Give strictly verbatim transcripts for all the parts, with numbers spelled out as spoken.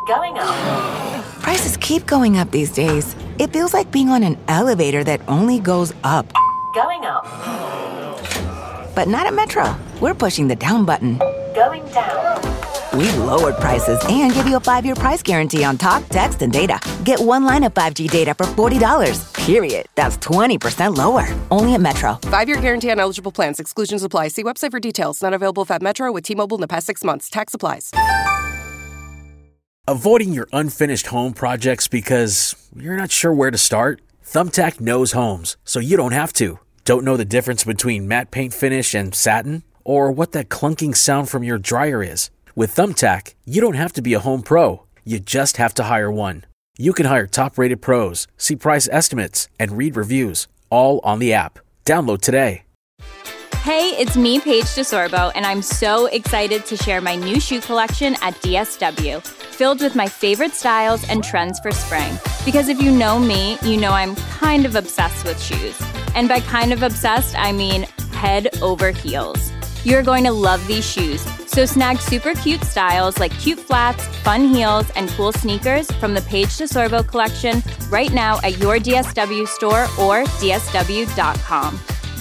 Going up. Prices keep going up these days. It feels like being on an elevator that only goes up. Going up. But not at Metro. We're pushing the down button. Going down. We've lowered prices and give you a five-year price guarantee on talk, text, and data. Get one line of five G data for forty dollars. Period. That's twenty percent lower. Only at Metro. Five-year guarantee on eligible plans. Exclusions apply. See website for details. Not available at Metro with T-Mobile in the past six months. Tax applies. Avoiding your unfinished home projects because you're not sure where to start? Thumbtack knows homes, so you don't have to. Don't know the difference between matte paint finish and satin? Or what that clunking sound from your dryer is? With Thumbtack, you don't have to be a home pro. You just have to hire one. You can hire top-rated pros, see price estimates, and read reviews, all on the app. Download today. Hey, it's me, Paige DeSorbo, and I'm so excited to share my new shoe collection at D S W, filled with my favorite styles and trends for spring. Because if you know me, you know I'm kind of obsessed with shoes. And by kind of obsessed, I mean head over heels. You're going to love these shoes. So snag super cute styles like cute flats, fun heels, and cool sneakers from the Paige DeSorbo collection right now at your D S W store or D S W dot com.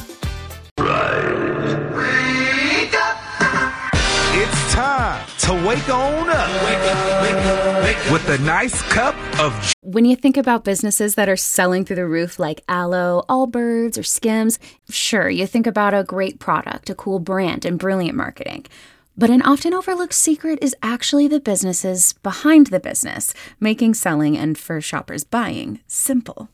Wake up! It's time to wake on up. Wake up, wake up, wake up. With a nice cup of... When you think about businesses that are selling through the roof like Aloe, Allbirds, or Skims, sure, you think about a great product, a cool brand, and brilliant marketing. But an often overlooked secret is actually the businesses behind the business, making selling and for shoppers buying simple.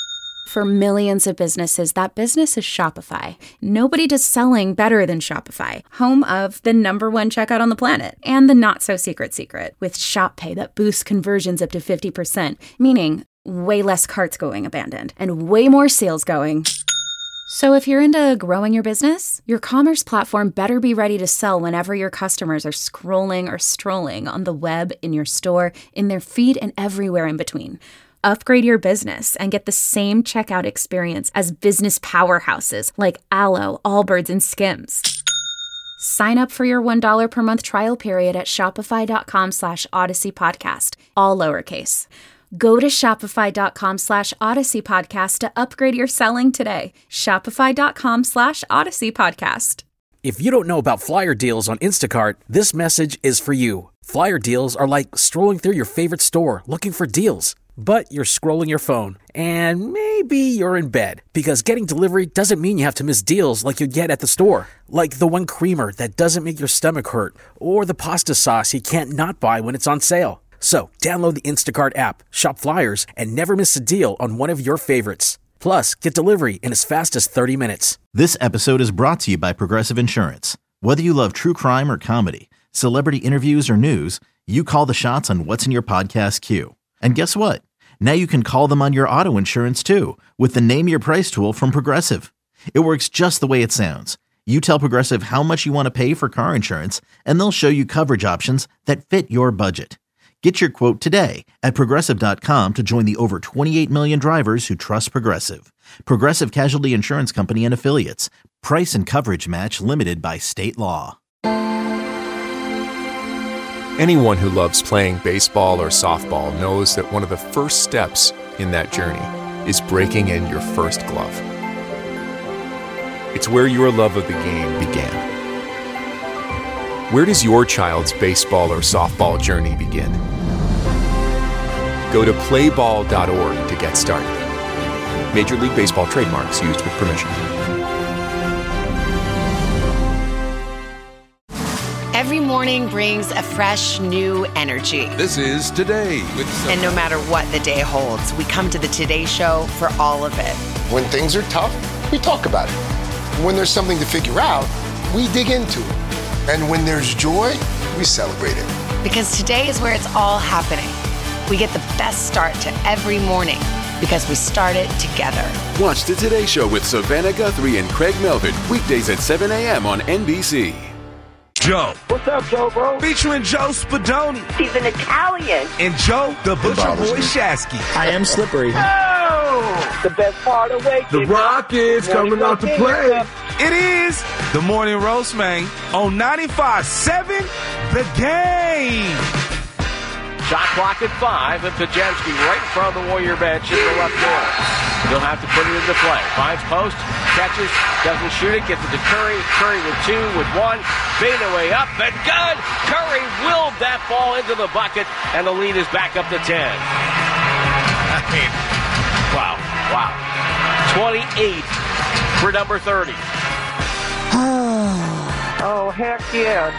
For millions of businesses, that business is Shopify. Nobody does selling better than Shopify, home of the number one checkout on the planet, and the not-so-secret secret, with Shop Pay that boosts conversions up to fifty percent, meaning way less carts going abandoned, and way more sales going. So if you're into growing your business, your commerce platform better be ready to sell whenever your customers are scrolling or strolling on the web, in your store, in their feed, and everywhere in between. Upgrade your business and get the same checkout experience as business powerhouses like Aloe, Allbirds, and Skims. Sign up for your one dollar per month trial period at shopify.com slash Odyssey Podcast, all lowercase. Go to shopify.com slash Odyssey Podcast to upgrade your selling today. Shopify.com slash Odyssey Podcast. If you don't know about flyer deals on Instacart, this message is for you. Flyer deals are like strolling through your favorite store looking for deals. But you're scrolling your phone, and maybe you're in bed, because getting delivery doesn't mean you have to miss deals like you'd get at the store. Like the one creamer that doesn't make your stomach hurt, or the pasta sauce you can't not buy when it's on sale. So download the Instacart app, shop flyers, and never miss a deal on one of your favorites. Plus, get delivery in as fast as thirty minutes. This episode is brought to you by Progressive Insurance. Whether you love true crime or comedy, celebrity interviews or news, you call the shots on what's in your podcast queue. And guess what? Now you can call them on your auto insurance too, with the Name Your Price tool from Progressive. It works just the way it sounds. You tell Progressive how much you want to pay for car insurance, and they'll show you coverage options that fit your budget. Get your quote today at Progressive dot com to join the over twenty-eight million drivers who trust Progressive. Progressive Casualty Insurance Company and Affiliates. Price and coverage match limited by state law. Anyone who loves playing baseball or softball knows that one of the first steps in that journey is breaking in your first glove. It's where your love of the game began. Where does your child's baseball or softball journey begin? Go to play ball dot org to get started. Major League Baseball trademarks used with permission. Every morning brings a fresh, new energy. This is Today with Sophie. And no matter what the day holds, we come to the Today Show for all of it. When things are tough, we talk about it. When there's something to figure out, we dig into it. And when there's joy, we celebrate it. Because today is where it's all happening. We get the best start to every morning because we start it together. Watch the Today Show with Savannah Guthrie and Craig Melvin, weekdays at seven a.m. on N B C. Joe. What's up, Joe, bro? Featuring Joe Spadoni. He's an Italian. And Joe, the Butcher Boy Shasky. I am slippery. Oh! The best part of waking. The Rockets coming out to play. It is the Morning Roast, man, on ninety-five point seven The Game. Shot clock at five, and Podziemski right in front of the Warrior bench in the left corner. He'll have to put it into play. Finds post, catches, doesn't shoot it, gets it to Curry. Curry with two, with one. Fade away up, and good! Curry willed that ball into the bucket, and the lead is back up to ten. I mean, wow, wow. twenty-eight for number thirty. Oh, heck yeah.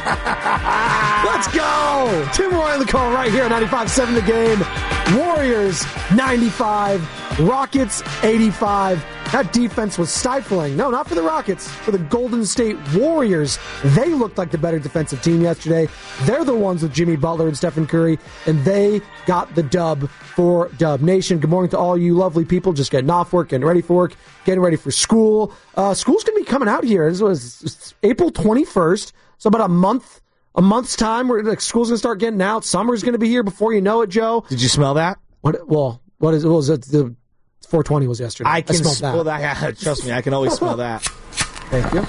Let's go. Tim Roy on the call right here at ninety-five point seven The Game. Warriors ninety-five, Rockets eighty-five. That defense was stifling. No, not for the Rockets. For the Golden State Warriors. They looked like the better defensive team yesterday. They're the ones with Jimmy Butler and Stephen Curry, and they got the dub for Dub Nation. Good morning to all you lovely people just getting off work, getting ready for work, getting ready for school. Uh, school's going to be coming out here. This was April twenty-first, so about a month, a month's time. Where like, school's going to start getting out. Summer's going to be here before you know it, Joe. Did you smell that? What? Well, what is? What was it? The four twenty was yesterday. I can I smelled smell that. that. Trust me, I can always smell that. Thank you.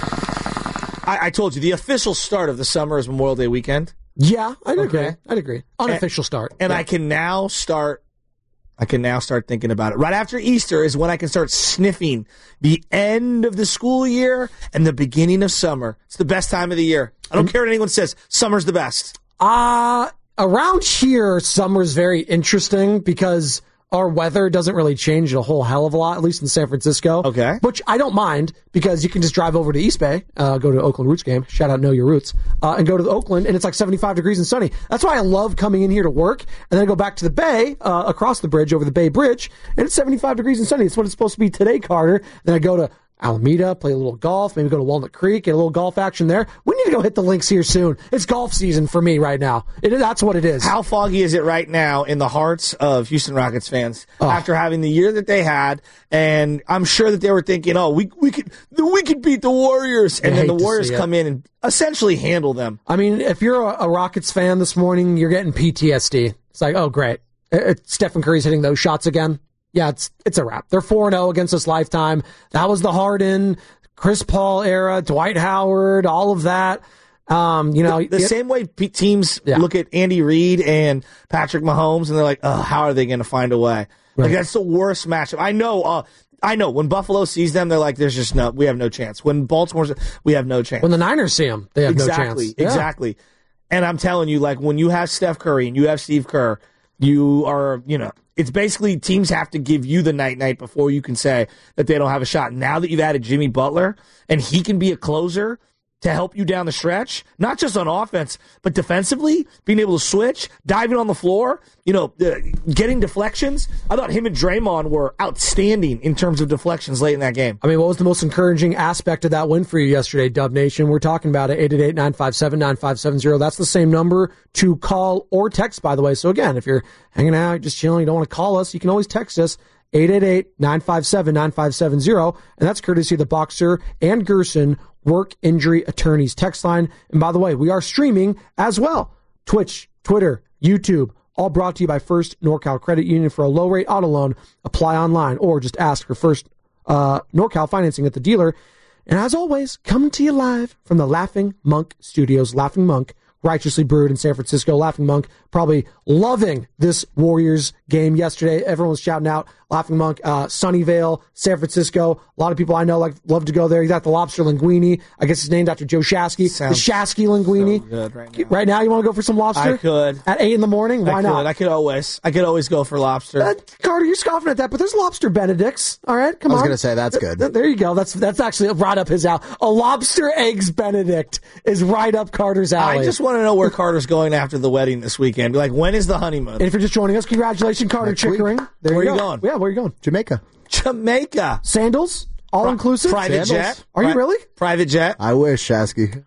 I, I told you, the official start of the summer is Memorial Day weekend. Yeah, I'd Okay. agree. I'd agree. Unofficial and, start. And yeah. I can now start I can now start thinking about it. Right after Easter is when I can start sniffing the end of the school year and the beginning of summer. It's the best time of the year. I don't care what anyone says. Summer's the best. Uh, around here, summer's very interesting because our weather doesn't really change a whole hell of a lot, at least in San Francisco. Okay. Which I don't mind because you can just drive over to East Bay, uh, go to Oakland Roots game, shout out Know Your Roots, uh, and go to the Oakland, and it's like seventy-five degrees and sunny. That's why I love coming in here to work, and then I go back to the Bay, uh, across the bridge, over the Bay Bridge, and it's seventy-five degrees and sunny. It's what it's supposed to be today, Carter. Then I go to Alameda, play a little golf, maybe go to Walnut Creek, get a little golf action there. We need to go hit the links here soon. It's golf season for me right now. It, that's what it is. How foggy is it right now in the hearts of Houston Rockets fans oh. after having the year that they had? And I'm sure that they were thinking, oh, we we could we could beat the Warriors. And I then the hate to Warriors see it. come in and essentially handle them. I mean, if you're a, a Rockets fan this morning, you're getting P T S D. It's like, oh, great. It, it, Stephen Curry's hitting those shots again. Yeah, it's it's a wrap. They're four and oh against us lifetime. That was the Harden, Chris Paul era, Dwight Howard, all of that. Um, you know, the, the it, same way P- teams yeah. look at Andy Reid and Patrick Mahomes, and they're like, "Oh, how are they going to find a way?" Right. Like that's the worst matchup. I know. Uh, I know. When Buffalo sees them, they're like, "There's just no. We have no chance." When Baltimore's, we have no chance. When the Niners see them, they have exactly, no chance. Exactly. Yeah. And I'm telling you, like when you have Steph Curry and you have Steve Kerr, you are, you know. It's basically teams have to give you the night-night before you can say that they don't have a shot. Now that you've added Jimmy Butler, and he can be a closer to help you down the stretch, not just on offense, but defensively, being able to switch, diving on the floor, you know, uh, getting deflections. I thought him and Draymond were outstanding in terms of deflections late in that game. I mean, what was the most encouraging aspect of that win for you yesterday, Dub Nation? We're talking about it, eight eight eight, nine five seven, nine five seven zero. That's the same number to call or text, by the way. So again, if you're hanging out, just chilling, you don't want to call us, you can always text us, eight eight eight, nine five seven, nine five seven zero. And that's courtesy of the Boxer and Gerson Work Injury Attorneys text line. And by the way, we are streaming as well. Twitch, Twitter, YouTube, all brought to you by First NorCal Credit Union. For a low-rate auto loan, apply online or just ask for First uh, NorCal financing at the dealer. And as always, coming to you live from the Laughing Monk Studios. Laughing Monk, righteously brewed in San Francisco. Laughing Monk probably loving this Warriors game yesterday. Everyone was shouting out Laughing Monk, uh, Sunnyvale, San Francisco. A lot of people I know like love to go there. You got the lobster linguine. I guess it's named after Joe Shasky. Sounds the Shasky linguine. So good right now. Right now, you want to go for some lobster? I could. At eight in the morning? Why I not? Could. I could always. I could always go for lobster. Uh, Carter, you're scoffing at that, but there's lobster Benedicts. All right, come I was on. going to say that's good. Th- there you go. That's that's actually right up his alley. A lobster eggs Benedict is right up Carter's alley. I just want to know where Carter's going after the wedding this weekend. Like, when is the honeymoon? And if you're just joining us, congratulations, Carter Next Chickering. week. There Where you are you go. going? Yeah, where are you going? Jamaica. Jamaica. Sandals, all Pri- inclusive. Private Sandals? jet. Are you Pri- really? Private jet. I wish, Shasky.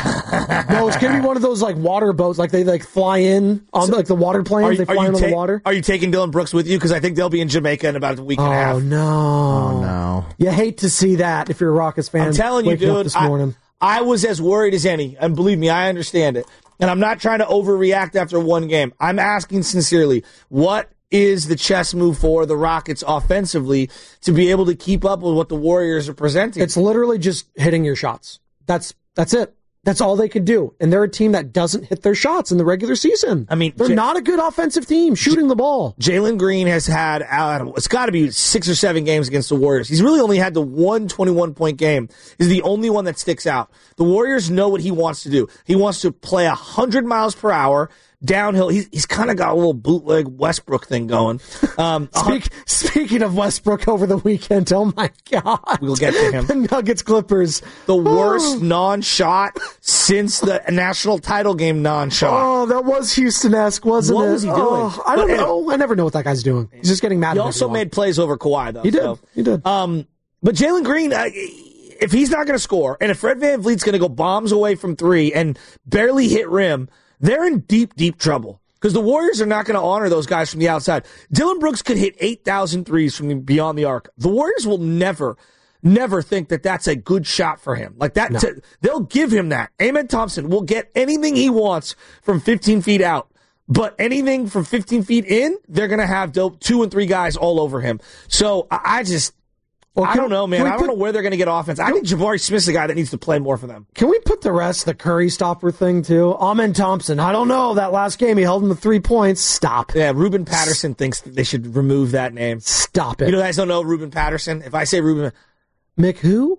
No, it's gonna be one of those like water boats, like they like fly in on like the water planes. Are you, they are fly you in on ta- the water. Are you taking Dylan Brooks with you? Because I think they'll be in Jamaica in about a week and a half. Oh no! Oh, no. You hate to see that if you're a Rockets fan. I'm telling you, waking up dude. This I, morning. I was as worried as any, and believe me, I understand it. And I'm not trying to overreact after one game. I'm asking sincerely, what is the chess move for the Rockets offensively to be able to keep up with what the Warriors are presenting? It's literally just hitting your shots. That's that's it. That's all they could do. And they're a team that doesn't hit their shots in the regular season. I mean, they're J- not a good offensive team shooting J- the ball. Jalen Green has had, uh, it's got to be six or seven games against the Warriors. He's really only had the one twenty-one point game. Is the only one that sticks out. The Warriors know what he wants to do. He wants to play one hundred miles per hour. Downhill, he's, he's kind of got a little bootleg Westbrook thing going. Um, Speak, speaking of Westbrook over the weekend, oh my God. We'll get to him. The Nuggets Clippers. The worst oh. non-shot since the national title game non-shot. Oh, that was Houston-esque, wasn't what it? What was he doing? Oh, I don't but, know. I never know what that guy's doing. He's just getting mad he at He also everyone. made plays over Kawhi, though. He did. So. He did. Um, but Jalen Green, uh, if he's not going to score, and if Fred VanVleet's going to go bombs away from three and barely hit rim, they're in deep, deep trouble. Because the Warriors are not going to honor those guys from the outside. Dylan Brooks could hit eight thousand threes from beyond the arc. The Warriors will never, never think that that's a good shot for him. Like that, no. to, they'll give him that. Amen Thompson will get anything he wants from fifteen feet out. But anything from fifteen feet in, they're going to have dope two and three guys all over him. So I, I just... Well, I don't know, man. I don't put, know where they're going to get offense. I think Jabari Smith's the guy that needs to play more for them. Can we put the rest of the Curry stopper thing, too? Amen Thompson. I don't know. That last game, he held him to three points. Stop. Yeah, Ruben Patterson S- thinks that they should remove that name. Stop it. You know, guys don't know Ruben Patterson? If I say Ruben... Mick who?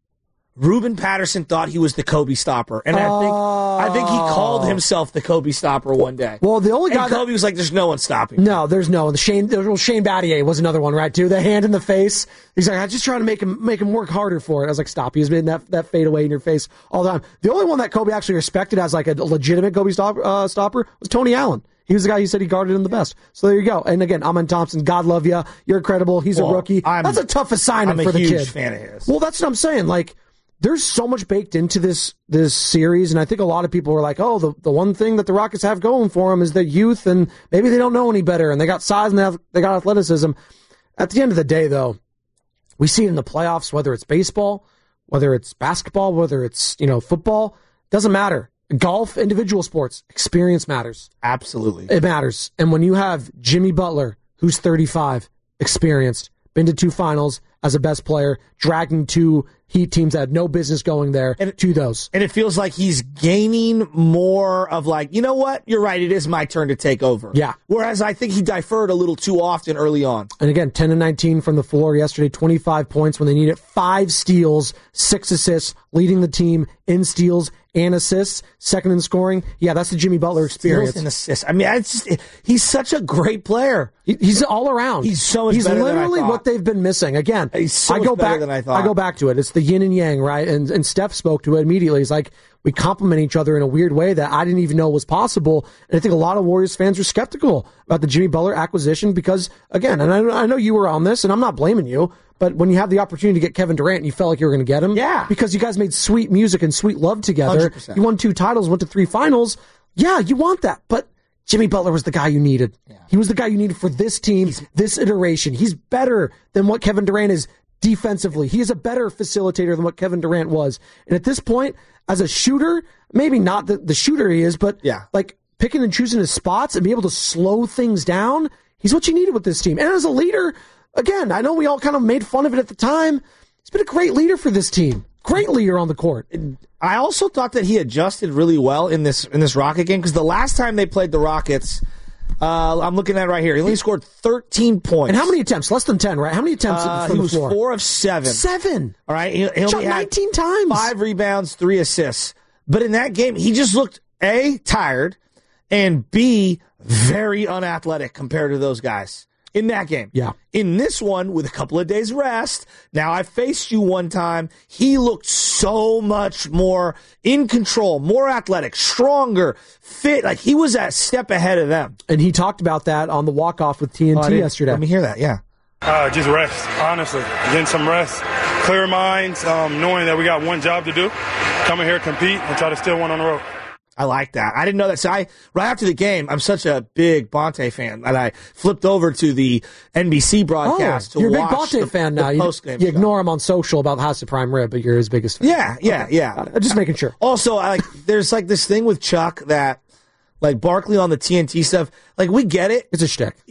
Ruben Patterson thought he was the Kobe stopper, and I think oh. I think he called himself the Kobe stopper one day. Well, the only guy and Kobe that, was like, "There's no one stopping." No, there's no one. The Shane, the Shane Battier was another one, right? Too. The hand in the face. He's like, "I'm just trying to make him make him work harder for it." I was like, "Stop!" He's been that that fade away in your face all the time. The only one that Kobe actually respected as like a legitimate Kobe stop, uh, stopper was Tony Allen. He was the guy who said he guarded him the best. So there you go. And again, Amen Thompson, God love you. You're incredible. He's well, a rookie. I'm, that's a tough assignment I'm for the kid. I'm a huge fan of his. Well, that's what I'm saying. Like. There's so much baked into this this series, and I think a lot of people are like, oh, the, the one thing that the Rockets have going for them is their youth, and maybe they don't know any better, and they got size and they, have, they got athleticism. At the end of the day, though, we see it in the playoffs, whether it's baseball, whether it's basketball, whether it's you know football, doesn't matter. Golf, individual sports, experience matters. Absolutely. It matters. And when you have Jimmy Butler, who's thirty-five, experienced, been to two finals as a best player, dragging two Heat teams that had no business going there and, to those. And it feels like he's gaining more of like, you know what? You're right. It is my turn to take over. Yeah. Whereas I think he deferred a little too often early on. And again, ten and nineteen from the floor yesterday, twenty-five points when they needed five steals, six assists, leading the team in steals and assists, second in scoring. Yeah, that's the Jimmy Butler experience. Steals and assists. I mean, it's just, he's such a great player. He, he's all around. He's so much he's better literally than I thought. what they've been missing. Again, he's so I much go better back, than I thought. I go back to it. It's the yin and yang, right? And and Steph spoke to it immediately. He's like, we complement each other in a weird way that I didn't even know was possible. And I think a lot of Warriors fans are skeptical about the Jimmy Butler acquisition because, again, and I, I know you were on this, and I'm not blaming you, but when you have the opportunity to get Kevin Durant and you felt like you were going to get him, yeah, because you guys made sweet music and sweet love together, one hundred percent. You won two titles, went to three finals, yeah, you want that, but Jimmy Butler was the guy you needed. Yeah. He was the guy you needed for this team, He's, this iteration. He's better than what Kevin Durant is defensively. He is a better facilitator than what Kevin Durant was. And at this point, as a shooter, maybe not the, the shooter he is, but yeah. like picking and choosing his spots and be able to slow things down, he's what you needed with this team. And as a leader, again, I know we all kind of made fun of it at the time. He's been a great leader for this team. Great leader on the court. I also thought that he adjusted really well in this in this Rocket game because the last time they played the Rockets, uh, I'm looking at it right here, he only scored thirteen points. And how many attempts? Less than ten, right? How many attempts uh, from he the was floor? four of seven. Seven. All right, he, he shot only nineteen had times. Five rebounds, three assists. But in that game, he just looked A, tired, and B, very unathletic compared to those guys. In that game. Yeah. In this one, with a couple of days rest, now I faced you one time, he looked so much more in control, more athletic, stronger, fit. Like, he was a step ahead of them. And he talked about that on the walk-off with T N T oh, yesterday. Let me hear that, yeah. Uh, just rest, honestly. Getting some rest. Clear minds, um, knowing that we got one job to do. Come in here, compete, and try to steal one on the road. I like that. I didn't know that. So I, right after the game, I'm such a big Bonte fan that I flipped over to the N B C broadcast oh, to you're watch a big Bonte the, fan the now. You, you ignore him on social about House of Prime Rib, but you're his biggest fan. Yeah, yeah, okay. yeah. Just making sure. Also, I like there's like this thing with Chuck that, like Barkley on the T N T stuff, like we get it. It's a shtick.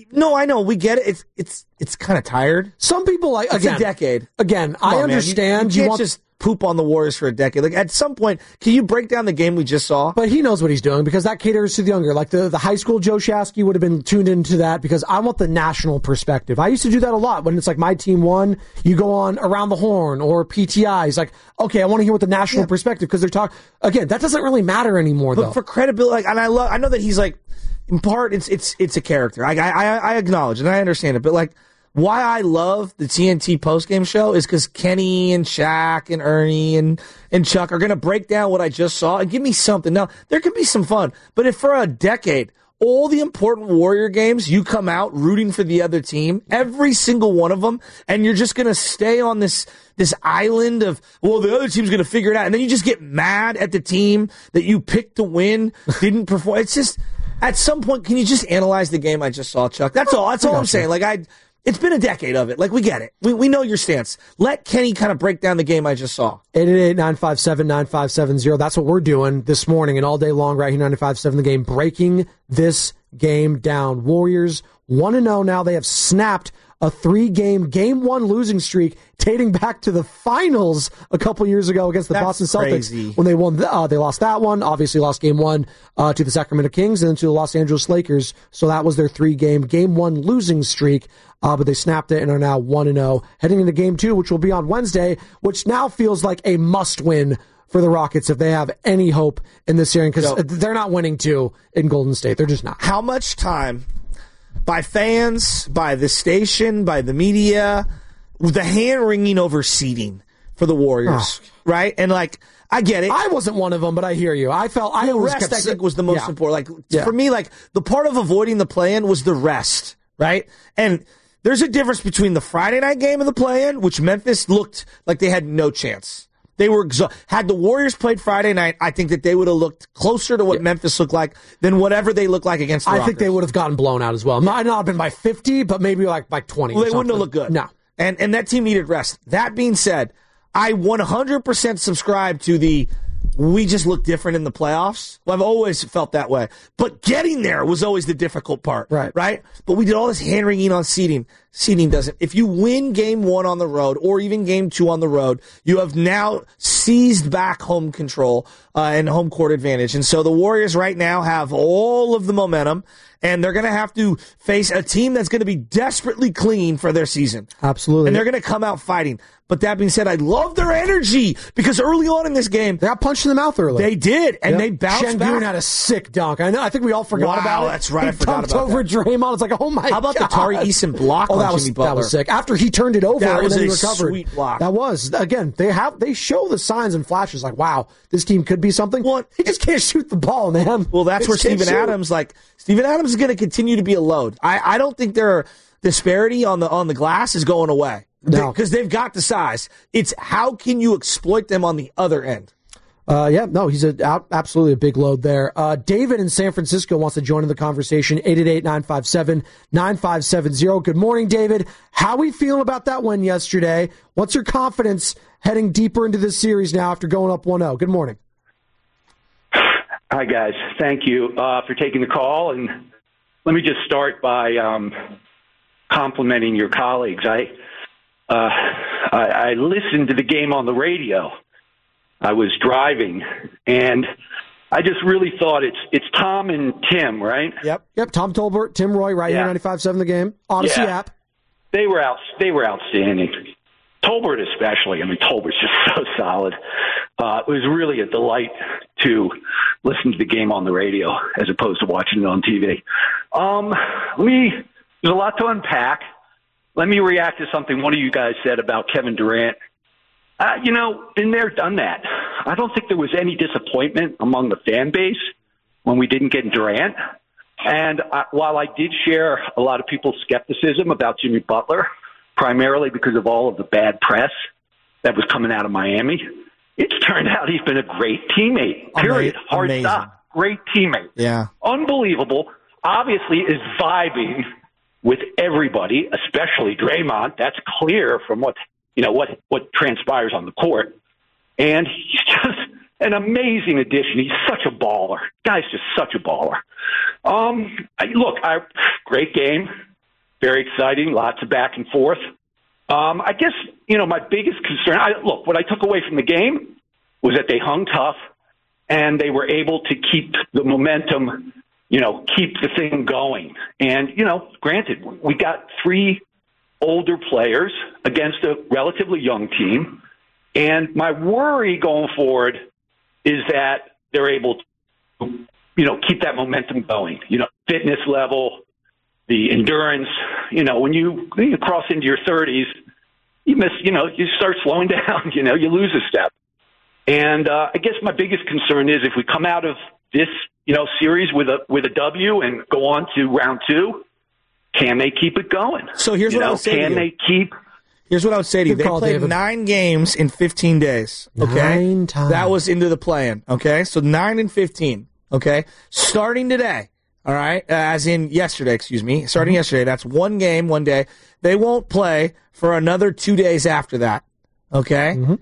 No, I know. We get it. It's it's it's kind of tired. Some people, like, it's again, a decade. Again, Come I on, man. understand. You, you, you can't want just poop on the Warriors for a decade. Like, at some point, can you break down the game we just saw? But he knows what he's doing because that caters to the younger. Like the, the high school Joe Shasky would have been tuned into that because I want the national perspective. I used to do that a lot when it's like my team won. You go on Around the Horn or P T I. He's like, okay, I want to hear what the national yeah. perspective because they're talking. Again, that doesn't really matter anymore, but though. For credibility, like, and I love. I know that he's like, in part, it's it's it's a character. I I I acknowledge and I understand it, but like. Why I love the T N T postgame show is because Kenny and Shaq and Ernie and, and Chuck are going to break down what I just saw and give me something. Now, there can be some fun, but if for a decade, all the important Warrior games, you come out rooting for the other team, every single one of them, and you're just going to stay on this this island of, well, the other team's going to figure it out, and then you just get mad at the team that you picked to win, didn't perform. It's just, at some point, can you just analyze the game I just saw, Chuck? That's all. That's all I'm saying. Like, I... It's been a decade of it. Like, we get it. We we know your stance. Let Kenny kind of break down the game I just saw. eight eight eight, nine five seven, nine five seven zero. That's what we're doing this morning and all day long right here, ninety-five point seven The Game, breaking this game down. Warriors one and oh now. They have snapped a three-game, game one losing streak dating back to the finals a couple years ago against the That's Boston Celtics. Crazy. When they won, uh, they lost that one. Obviously lost game one uh, to the Sacramento Kings and then to the Los Angeles Lakers. So that was their three-game, game one losing streak. Uh, but they snapped it and are now one and oh. Heading into game two, which will be on Wednesday, which now feels like a must-win for the Rockets if they have any hope in this series, because they're not winning two in Golden State. They're just not. How much time by fans, by the station, by the media, the hand-wringing over seeding for the Warriors, oh. right? And, like, I get it. I wasn't one of them, but I hear you. I felt I the always rest, kept I think, was the most yeah. important. Like, yeah. for me, like, the part of avoiding the play-in was the rest, right? And there's a difference between the Friday night game and the play-in, which Memphis looked like they had no chance. They were exa- had the Warriors played Friday night, I think that they would have looked closer to what yeah. Memphis looked like than whatever they looked like against the I Rockets. think they would have gotten blown out as well. Might not have been by fifty, but maybe like by twenty. Well, or they something. wouldn't have looked good. No. And and that team needed rest. That being said, I one hundred percent subscribe to the we just look different in the playoffs. Well, I've always felt that way. But getting there was always the difficult part. Right. Right? But we did all this hand-wringing on seeding. Seeding doesn't. If you win game one on the road or even game two on the road, you have now seized back home control uh, and home court advantage. And so the Warriors right now have all of the momentum, and they're going to have to face a team that's going to be desperately clinging for their season. Absolutely. And they're going to come out fighting. But that being said, I love their energy because early on in this game, they got punched in the mouth early. They did, and yep. they bounced Şengün back. had a sick dunk. I know. I think we all forgot wow, about it. That's right. He I forgot dunked about over that. Draymond. It's like, oh my god. How about God. the Tari Eason block oh, on that was, Jimmy Butler? That was sick. After he turned it over, that and was then a he recovered. Sweet block. That was again. They have they show the signs and flashes like, wow, this team could be something. Well, he just can't shoot the ball, man. Well, that's he where Steven shoot. Adams, like Steven Adams, is going to continue to be a load. I, I don't think their disparity on the on the glass is going away. No, because they've got the size. It's how can you exploit them on the other end. Uh, yeah, no, he's a, absolutely a big load there. Uh, David in San Francisco wants to join in the conversation. eight eight eight, nine five seven, nine five seven zero. Good morning, David. How are we feeling about that win yesterday? What's your confidence heading deeper into this series now after going up one oh? Good morning. Hi, guys. Thank you uh, for taking the call. And let me just start by um, complimenting your colleagues. I, uh, I I listened to the game on the radio. I was driving, and I just really thought it's it's Tom and Tim, right? Yep, yep. Tom Tolbert, Tim Roy, right yeah. here, ninety-five point seven The Game, Odyssey yeah. app. They were out. They were outstanding. Tolbert especially. I mean, Tolbert's just so solid. Uh, it was really a delight to listen to the game on the radio as opposed to watching it on T V. Um, let me. There's a lot to unpack. Let me react to something one of you guys said about Kevin Durant. Uh, you know, been there, done that. I don't think there was any disappointment among the fan base when we didn't get Durant. And uh, while I did share a lot of people's skepticism about Jimmy Butler, primarily because of all of the bad press that was coming out of Miami, it's turned out he's been a great teammate, period. Amazing. Hard stop. Great teammate. Yeah. Unbelievable. Obviously is vibing with everybody, especially Draymond. That's clear from what you know, what, what transpires on the court. And he's just an amazing addition. He's such a baller. Guy's just such a baller. Um, I, look, I, great game. very exciting, lots of back and forth. Um, I guess, you know, my biggest concern, I, look, what I took away from the game was that they hung tough and they were able to keep the momentum, you know, keep the thing going. And, you know, granted, we got three older players against a relatively young team. And my worry going forward is that they're able to, you know, keep that momentum going. You know, fitness level, the endurance. You know, when you, when you cross into your thirties, you miss, you know, you start slowing down, you know, you lose a step. And uh, I guess my biggest concern is if we come out of this, you know, series with a with a W and go on to round two, can they keep it going? So here's you what know, I would say Can to you. they keep? Here's what I would say to you. Good They call, played David. nine games in fifteen days. Okay, Nine times. That was into the play-in. Okay, so nine and fifteen. Okay, starting today. All right, uh, as in yesterday. Excuse me. Starting yesterday. That's one game, one day. They won't play for another two days after that. Okay. Mm-hmm.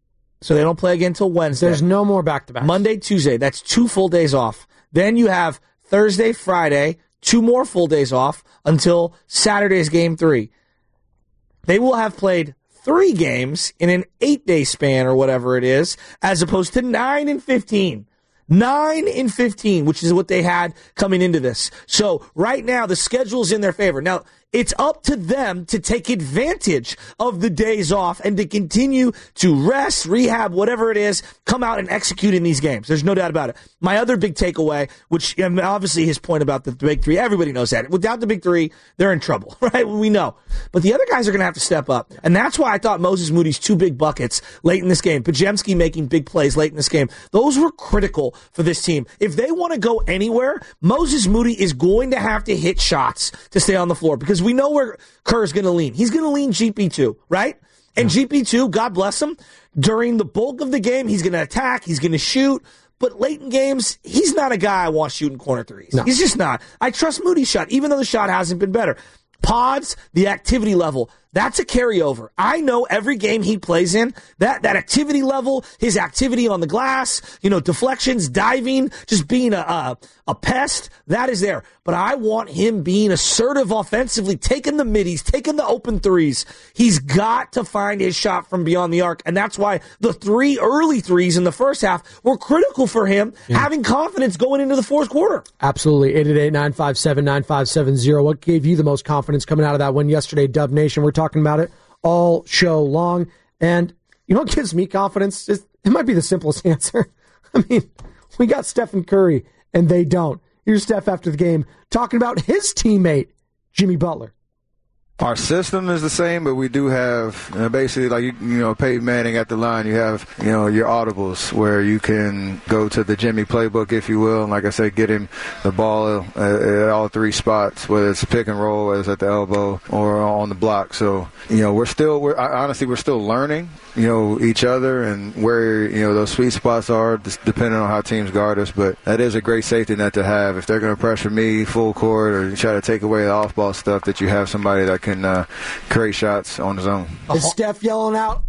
So they don't play again until Wednesday. There's no more back-to-backs. Monday, Tuesday. That's two full days off. Then you have Thursday, Friday, two more full days off until Saturday's game three. They will have played three games in an eight-day span or whatever it is, as opposed to nine and fifteen. Nine and fifteen, which is what they had coming into this. So right now, the schedule's in their favor. Now, it's up to them to take advantage of the days off and to continue to rest, rehab, whatever it is, come out and execute in these games. There's no doubt about it. My other big takeaway, which I mean, obviously his point about the big three, everybody knows that. Without the big three, they're in trouble, right? We know. But the other guys are going to have to step up. And that's why I thought Moses Moody's two big buckets late in this game, Podziemski making big plays late in this game, those were critical for this team. If they want to go anywhere, Moses Moody is going to have to hit shots to stay on the floor because we know where Kerr's going to lean. He's going to lean G P two, right? And G P two, God bless him, during the bulk of the game, he's going to attack, he's going to shoot. But late in games, he's not a guy I want shooting corner threes. No. He's just not. I trust Moody's shot, even though the shot hasn't been better. Pods, the activity level, that's a carryover. I know every game he plays in, that, that activity level, his activity on the glass, you know, deflections, diving, just being a, a, a pest, that is there. But I want him being assertive offensively, taking the middies, taking the open threes. He's got to find his shot from beyond the arc. And that's why the three early threes in the first half were critical for him, yeah. having confidence going into the fourth quarter. Absolutely. eight eight eight, nine five seven, nine five seven zero. What gave you the most confidence coming out of that win yesterday, Dub Nation? We're talking about it all show long. And you know what gives me confidence? It might be the simplest answer. I mean, we got Stephen Curry, and they don't. Here's Steph after the game talking about his teammate, Jimmy Butler. Our system is the same, but we do have uh, basically like, you, you know, Peyton Manning at the line. You have, you know, your audibles where you can go to the Jimmy playbook, if you will. And like I said, get him the ball at, at all three spots, whether it's pick and roll, whether it's at the elbow or on the block. So, you know, we're still, we're honestly, we're still learning, you know, each other and where, you know, those sweet spots are, depending on how teams guard us. But that is a great safety net to have. If they're going to pressure me full court or try to take away the off-ball stuff, that you have somebody that can uh, create shots on his own. Is Steph yelling out,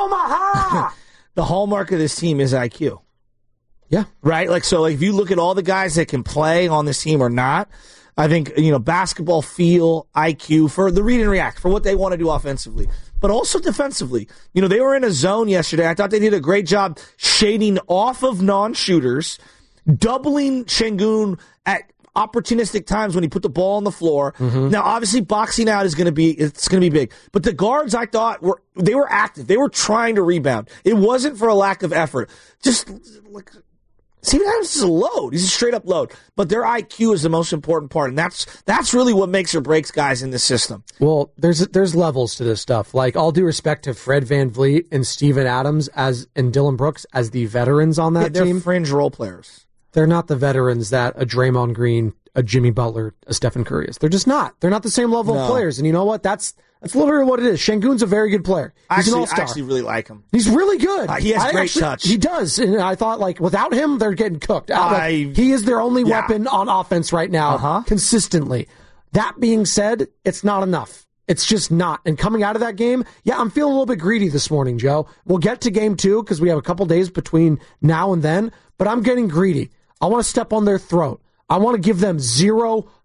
Omaha? The hallmark of this team is I Q. Yeah. Right? Like, so like, if you look at all the guys that can play on this team or not, I think, you know, basketball feel, I Q, for the read and react, for what they want to do offensively, but also defensively. You know, they were in a zone yesterday. I thought they did a great job shading off of non-shooters, doubling Şengün at opportunistic times when he put the ball on the floor. Mm-hmm. Now, obviously, boxing out is going to be, it's going to be big. But the guards, I thought, were, they were active. They were trying to rebound. It wasn't for a lack of effort. Just, like, Steven Adams is a load. He's a straight-up load. But their I Q is the most important part, and that's that's really what makes or breaks guys in this system. Well, there's there's levels to this stuff. Like, all due respect to Fred VanVleet and Steven Adams as and Dylan Brooks as the veterans on that yeah, they're team. Fringe role players. They're not the veterans that a Draymond Green, a Jimmy Butler, a Stephen Curry is. They're just not. They're not the same level no. of players. And you know what? That's that's literally what it is. Şengün's a very good player. He's actually, an all-star. I actually really like him. He's really good. Uh, he has I great actually, touch. He does. And I thought, like, without him, they're getting cooked. I, like, he is their only yeah. weapon on offense right now, uh-huh. consistently. That being said, it's not enough. It's just not. And coming out of that game, yeah, I'm feeling a little bit greedy this morning, Joe. We'll get to game two because we have a couple days between now and then, but I'm getting greedy. I want to step on their throat. I want to give them zero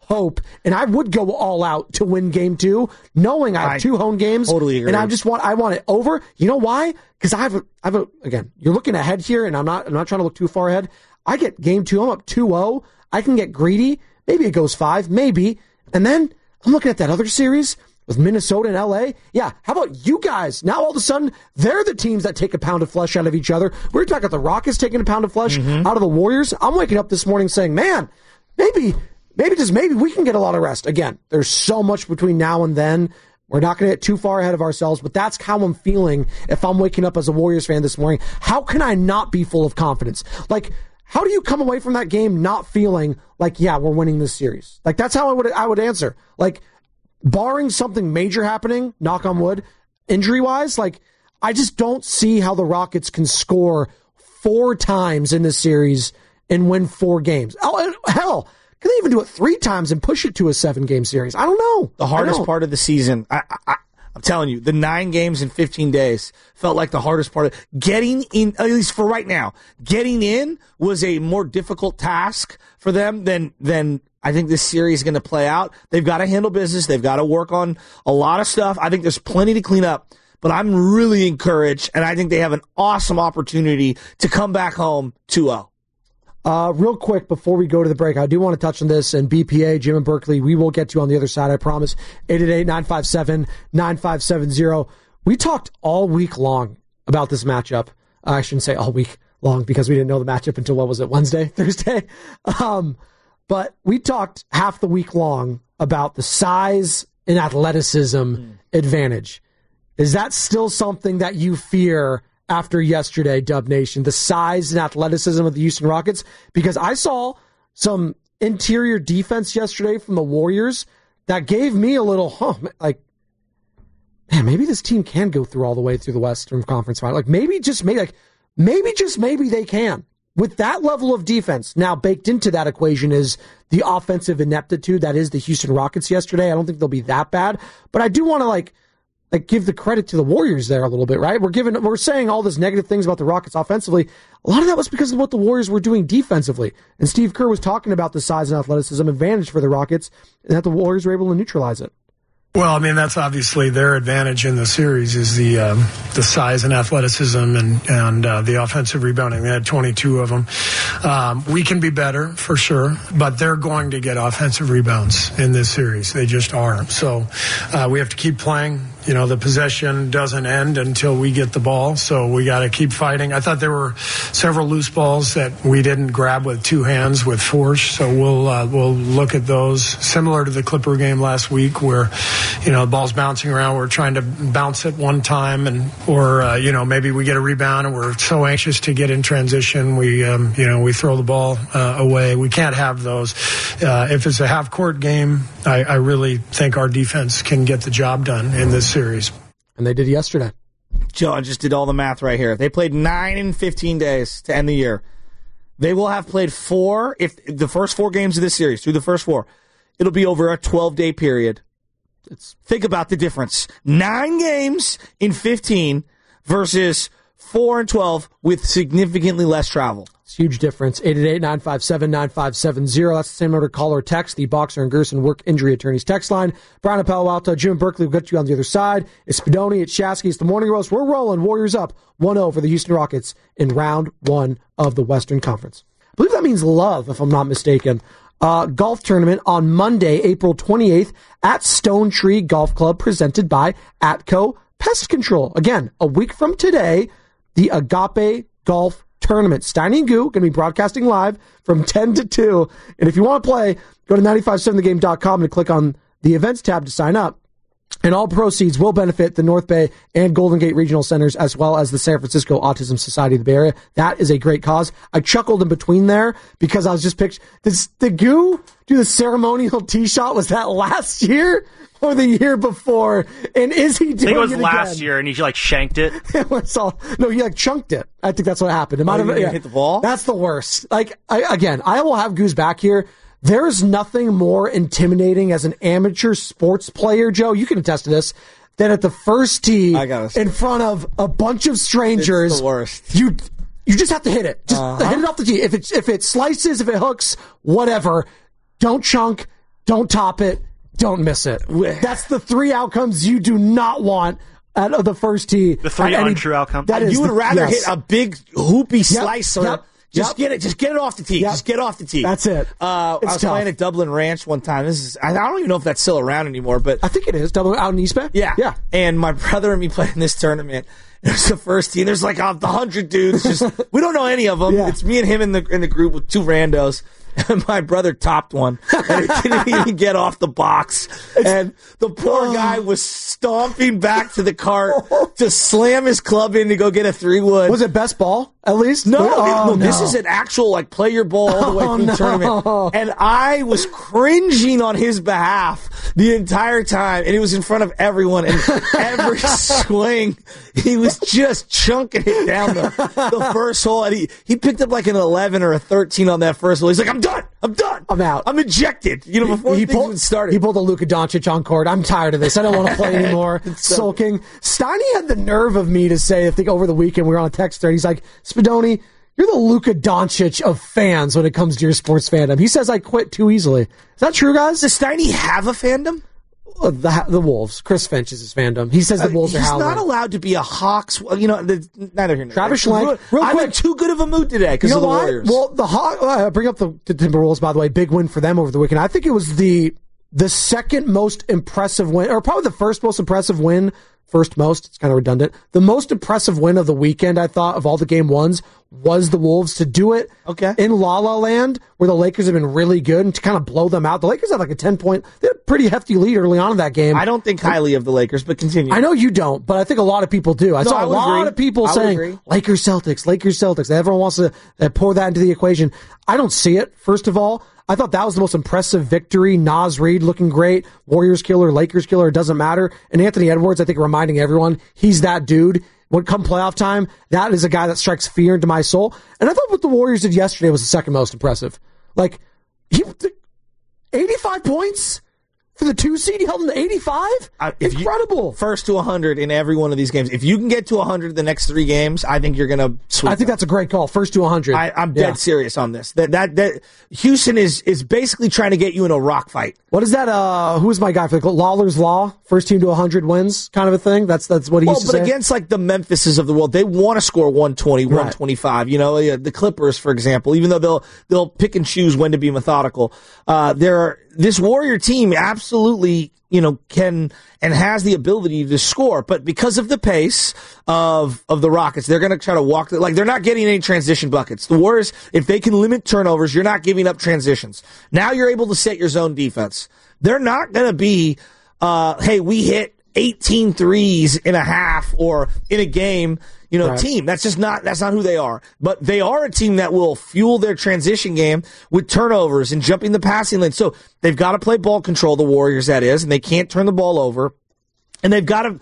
hope, and I would go all out to win game two, knowing I have I two home games. Totally agree. And I just want I want it over. You know why? Because I have a, I have a, again, you're looking ahead here, and I'm not I'm not trying to look too far ahead. I get game two, I'm up two oh. I can get greedy. Maybe it goes five, maybe. And then I'm looking at that other series with Minnesota and L A. Yeah, how about you guys? Now all of a sudden, they're the teams that take a pound of flesh out of each other. We're talking about the Rockets taking a pound of flesh mm-hmm. out of the Warriors. I'm waking up this morning saying, man, maybe, maybe just maybe we can get a lot of rest. Again, there's so much between now and then. We're not going to get too far ahead of ourselves, but that's how I'm feeling if I'm waking up as a Warriors fan this morning. How can I not be full of confidence? Like, how do you come away from that game not feeling like, yeah, we're winning this series? Like, that's how I would I would answer. Like, barring something major happening, knock on wood, injury-wise, like, I just don't see how the Rockets can score four times in this series and win four games. Oh, hell, can they even do it three times and push it to a seven-game series? I don't know. The hardest part of the season, I, I, I'm telling you, the nine games in fifteen days felt like the hardest part of getting in, at least for right now, getting in was a more difficult task for them than, than I think this series is going to play out. They've got to handle business. They've got to work on a lot of stuff. I think there's plenty to clean up, but I'm really encouraged, and I think they have an awesome opportunity to come back home two oh. Uh, real quick, before we go to the break, I do want to touch on this, and B P A, Jim and Berkeley, we will get to you on the other side, I promise. eight eight eight, nine five seven, nine five seven zero. We talked all week long about this matchup. Uh, I shouldn't say all week long because we didn't know the matchup until, what was it, Wednesday, Thursday? Um, but we talked half the week long about the size and athleticism mm. advantage. Is that still something that you fear after yesterday, Dub Nation, the size and athleticism of the Houston Rockets? Because I saw some interior defense yesterday from the Warriors that gave me a little, huh, like, man, maybe this team can go through all the way through the Western Conference Final. Like, maybe just maybe, like, maybe just maybe they can. With that level of defense, now baked into that equation is the offensive ineptitude that is the Houston Rockets yesterday. I don't think they'll be that bad, but I do want to, like, Like give the credit to the Warriors there a little bit, right? We're giving, we're saying all these negative things about the Rockets offensively. A lot of that was because of what the Warriors were doing defensively. And Steve Kerr was talking about the size and athleticism advantage for the Rockets, and that the Warriors were able to neutralize it. Well, I mean, that's obviously their advantage in the series is the um, the size and athleticism and and uh, the offensive rebounding. They had twenty-two of them. Um, we can be better for sure, but they're going to get offensive rebounds in this series. They just are. So uh, we have to keep playing. You know, the possession doesn't end until we get the ball, so we got to keep fighting. I thought there were several loose balls that we didn't grab with two hands with force, so we'll uh, we'll look at those. Similar to the Clipper game last week, where you know the ball's bouncing around, we're trying to bounce it one time, and or uh, you know maybe we get a rebound and we're so anxious to get in transition, we um, you know we throw the ball uh, away. We can't have those. Uh, if it's a half court game, I, I really think our defense can get the job done in this series. And they did yesterday. Joe, I just did all the math right here. They played nine in fifteen days to end the year. They will have played four, if the first four games of this series, through the first four, it'll be over a twelve-day period. It's, think about the difference. Nine games in fifteen versus four and twelve with significantly less travel. It's a huge difference. eight eight eight, nine five seven, nine five seven zero. That's the same number to call or text. The Boxer and Gerson Work Injury Attorneys text line. Brian Palo Alto, Jim Berkeley will get you on the other side. It's Spadoni, it's Shasky, it's the Morning Roast. We're rolling. Warriors up one oh for the Houston Rockets in round one of the Western Conference. I believe that means love, if I'm not mistaken. Uh, golf tournament on Monday, April twenty-eighth at Stone Tree Golf Club, presented by Atco Pest Control. Again, a week from today, the Agape Golf Tournament. Steiny and Goo going to be broadcasting live from ten to two. And if you want to play, go to nine five seven the game dot com and click on the events tab to sign up. And all proceeds will benefit the North Bay and Golden Gate Regional Centers, as well as the San Francisco Autism Society of the Bay Area. That is a great cause. I chuckled in between there because I was just picturing, did the Goo do the ceremonial tee shot? Was that last year or the year before? And is he doing it I think it was it last again? year, and he like shanked it. It was all, no, he like chunked it. I think that's what happened. It might Oh, have he yeah. hit the ball? That's the worst. Like, I, again, I will have Goose back here. There's nothing more intimidating as an amateur sports player, Joe, you can attest to this, than at the first tee in front of a bunch of strangers. It's the worst. You you just have to hit it. Just Uh-huh. hit it off the tee. If it, if it slices, if it hooks, whatever, don't chunk. don't top it, don't miss it. That's the three outcomes you do not want at the first tee. The three any, untrue outcomes. That is you would the, rather yes. hit a big hoopy Yep, slicer. yep, Just yep. get it. Just get it off the tee. Yep. Just get off the tee. That's it. Uh, It's I was tough. playing at Dublin Ranch one time. This is. I don't even know if that's still around anymore, but I think it is. Double out in East Bay? yeah, Yeah. And my brother and me played in this tournament. It was the first team. There's like a hundred dudes. Just we don't know any of them. Yeah. It's me and him in the in the group with two randos. And my brother topped one, and it didn't even get off the box. And the poor guy was stomping back to the cart to slam his club in to go get a three wood. Was it best ball, at least? No, oh, it- no, no. this is an actual, like, play your ball all the way Oh, through the no. tournament. And I was cringing on his behalf the entire time, and it was in front of everyone. And every swing, he was just chunking it down the, the first hole. And he, he picked up like an eleven or a thirteen on that first hole. He's like, I'm done. I'm done. I'm out. I'm ejected. You know, before he things pulled, even started. He pulled a Luka Doncic on court. I'm tired of this. I don't want to play anymore. Sulking. Steiny had the nerve of me to say, I think over the weekend we were on a text thread. He's like, Spadoni, you're the Luka Doncic of fans when it comes to your sports fandom. He says I quit too easily. Is that true, guys? Does Steiny have a fandom? Uh, the the Wolves. Chris Finch is his fandom. He says the Wolves uh, are he's howling. not allowed to be a Hawks. You know, the, neither here nor Travis there. Schlenk, real I'm quick. in too good of a mood today because You know of the why? Warriors. Well, the Haw- uh, bring up the, the Timberwolves, by the way. Big win for them over the weekend. I think it was the the second most impressive win, or probably the first most impressive win. First most, it's kind of redundant. The most impressive win of the weekend, I thought, of all the game ones, was the Wolves to do it okay. in La La Land, where the Lakers have been really good, and to kind of blow them out. The Lakers had like a ten point, they had a pretty hefty lead early on in that game. I don't think highly of the Lakers, but continue. I know you don't, but I think a lot of people do. I No, saw I a would lot agree. of people I would saying agree. Lakers Celtics, Lakers Celtics. Everyone wants to uh, pour that into the equation. I don't see it. First of all, I thought that was the most impressive victory. Naz Reid looking great. Warriors killer, Lakers killer, it doesn't matter. And Anthony Edwards, I think, reminding everyone he's that dude. When come playoff time, that is a guy that strikes fear into my soul. And I thought what the Warriors did yesterday was the second most impressive. Like, he, eighty-five points for the two seed. He held him to eighty-five. Uh, if Incredible. You, first to one hundred in every one of these games. If you can get to one hundred the next three games, I think you're going to sweep I think them. that's a great call. First to one hundred. I, I'm dead Yeah. serious on this. That that that Houston is is basically trying to get you in a rock fight. What is that? Uh, who's my guy for the Lawler's Law? First team to one hundred wins, kind of a thing. That's that's what he Well, used to but say. against like the Memphises of the world, they want to score one twenty, Right. one twenty-five. You know, uh, the Clippers, for example, even though they'll they'll pick and choose when to be methodical. Uh, there are, this Warrior team absolutely, you know, can and has the ability to score, but because of the pace of of the Rockets, they're going to try to walk. Like they're not getting any transition buckets. The Warriors, if they can limit turnovers, you're not giving up transitions. Now you're able to set your zone defense. They're not going to be, uh, hey, we hit eighteen threes in a half or in a game, you know, Right. team. That's just not, that's not who they are. But they are a team that will fuel their transition game with turnovers and jumping the passing lane. So they've got to play ball control, the Warriors, that is, and they can't turn the ball over. And they've got to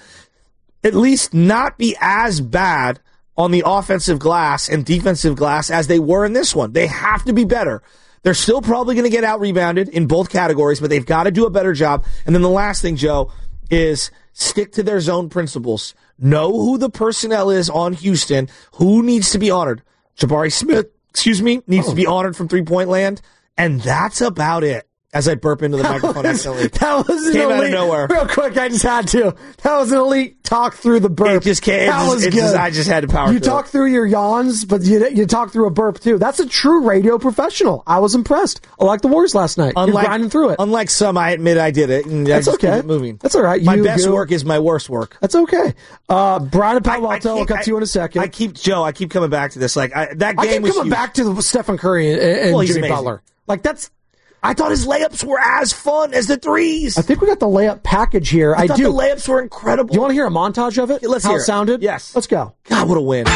at least not be as bad on the offensive glass and defensive glass as they were in this one. They have to be better. They're still probably going to get out rebounded in both categories, but they've got to do a better job. And then the last thing, Joe, is stick to their zone principles. Know who the personnel is on Houston, who needs to be honored. Jabari Smith, excuse me, needs Oh. to be honored from three-point land, and that's about it. As I burp into the microphone accidentally. That was an Came elite, out of nowhere. Real quick, I just had to. That was an elite talk through the burp. It just came. It That just, was it good. just, I just had to power You through talk it. through your yawns, but you you talk through a burp too. That's a true radio professional. I was impressed. I like the Warriors last night. You're grinding through it. Unlike some, I admit I did it. And That's I just okay. keep it moving. That's all right. My You- best you- work is my worst work. That's okay. Uh, Brian and Palo Alto, I'll can't- cut to you in a second. I keep Joe. I keep coming back to this. Like I, that I game keep was coming huge. back to the Stephen Curry and, and Well, he's Jimmy amazing. Butler. Like that's. I thought his layups were as fun as the threes. I think we got the layup package here. I, I thought do. the layups were incredible. Do you want to hear a montage of it? Let's How hear it it. sounded? Yes. Let's go. God, what a win!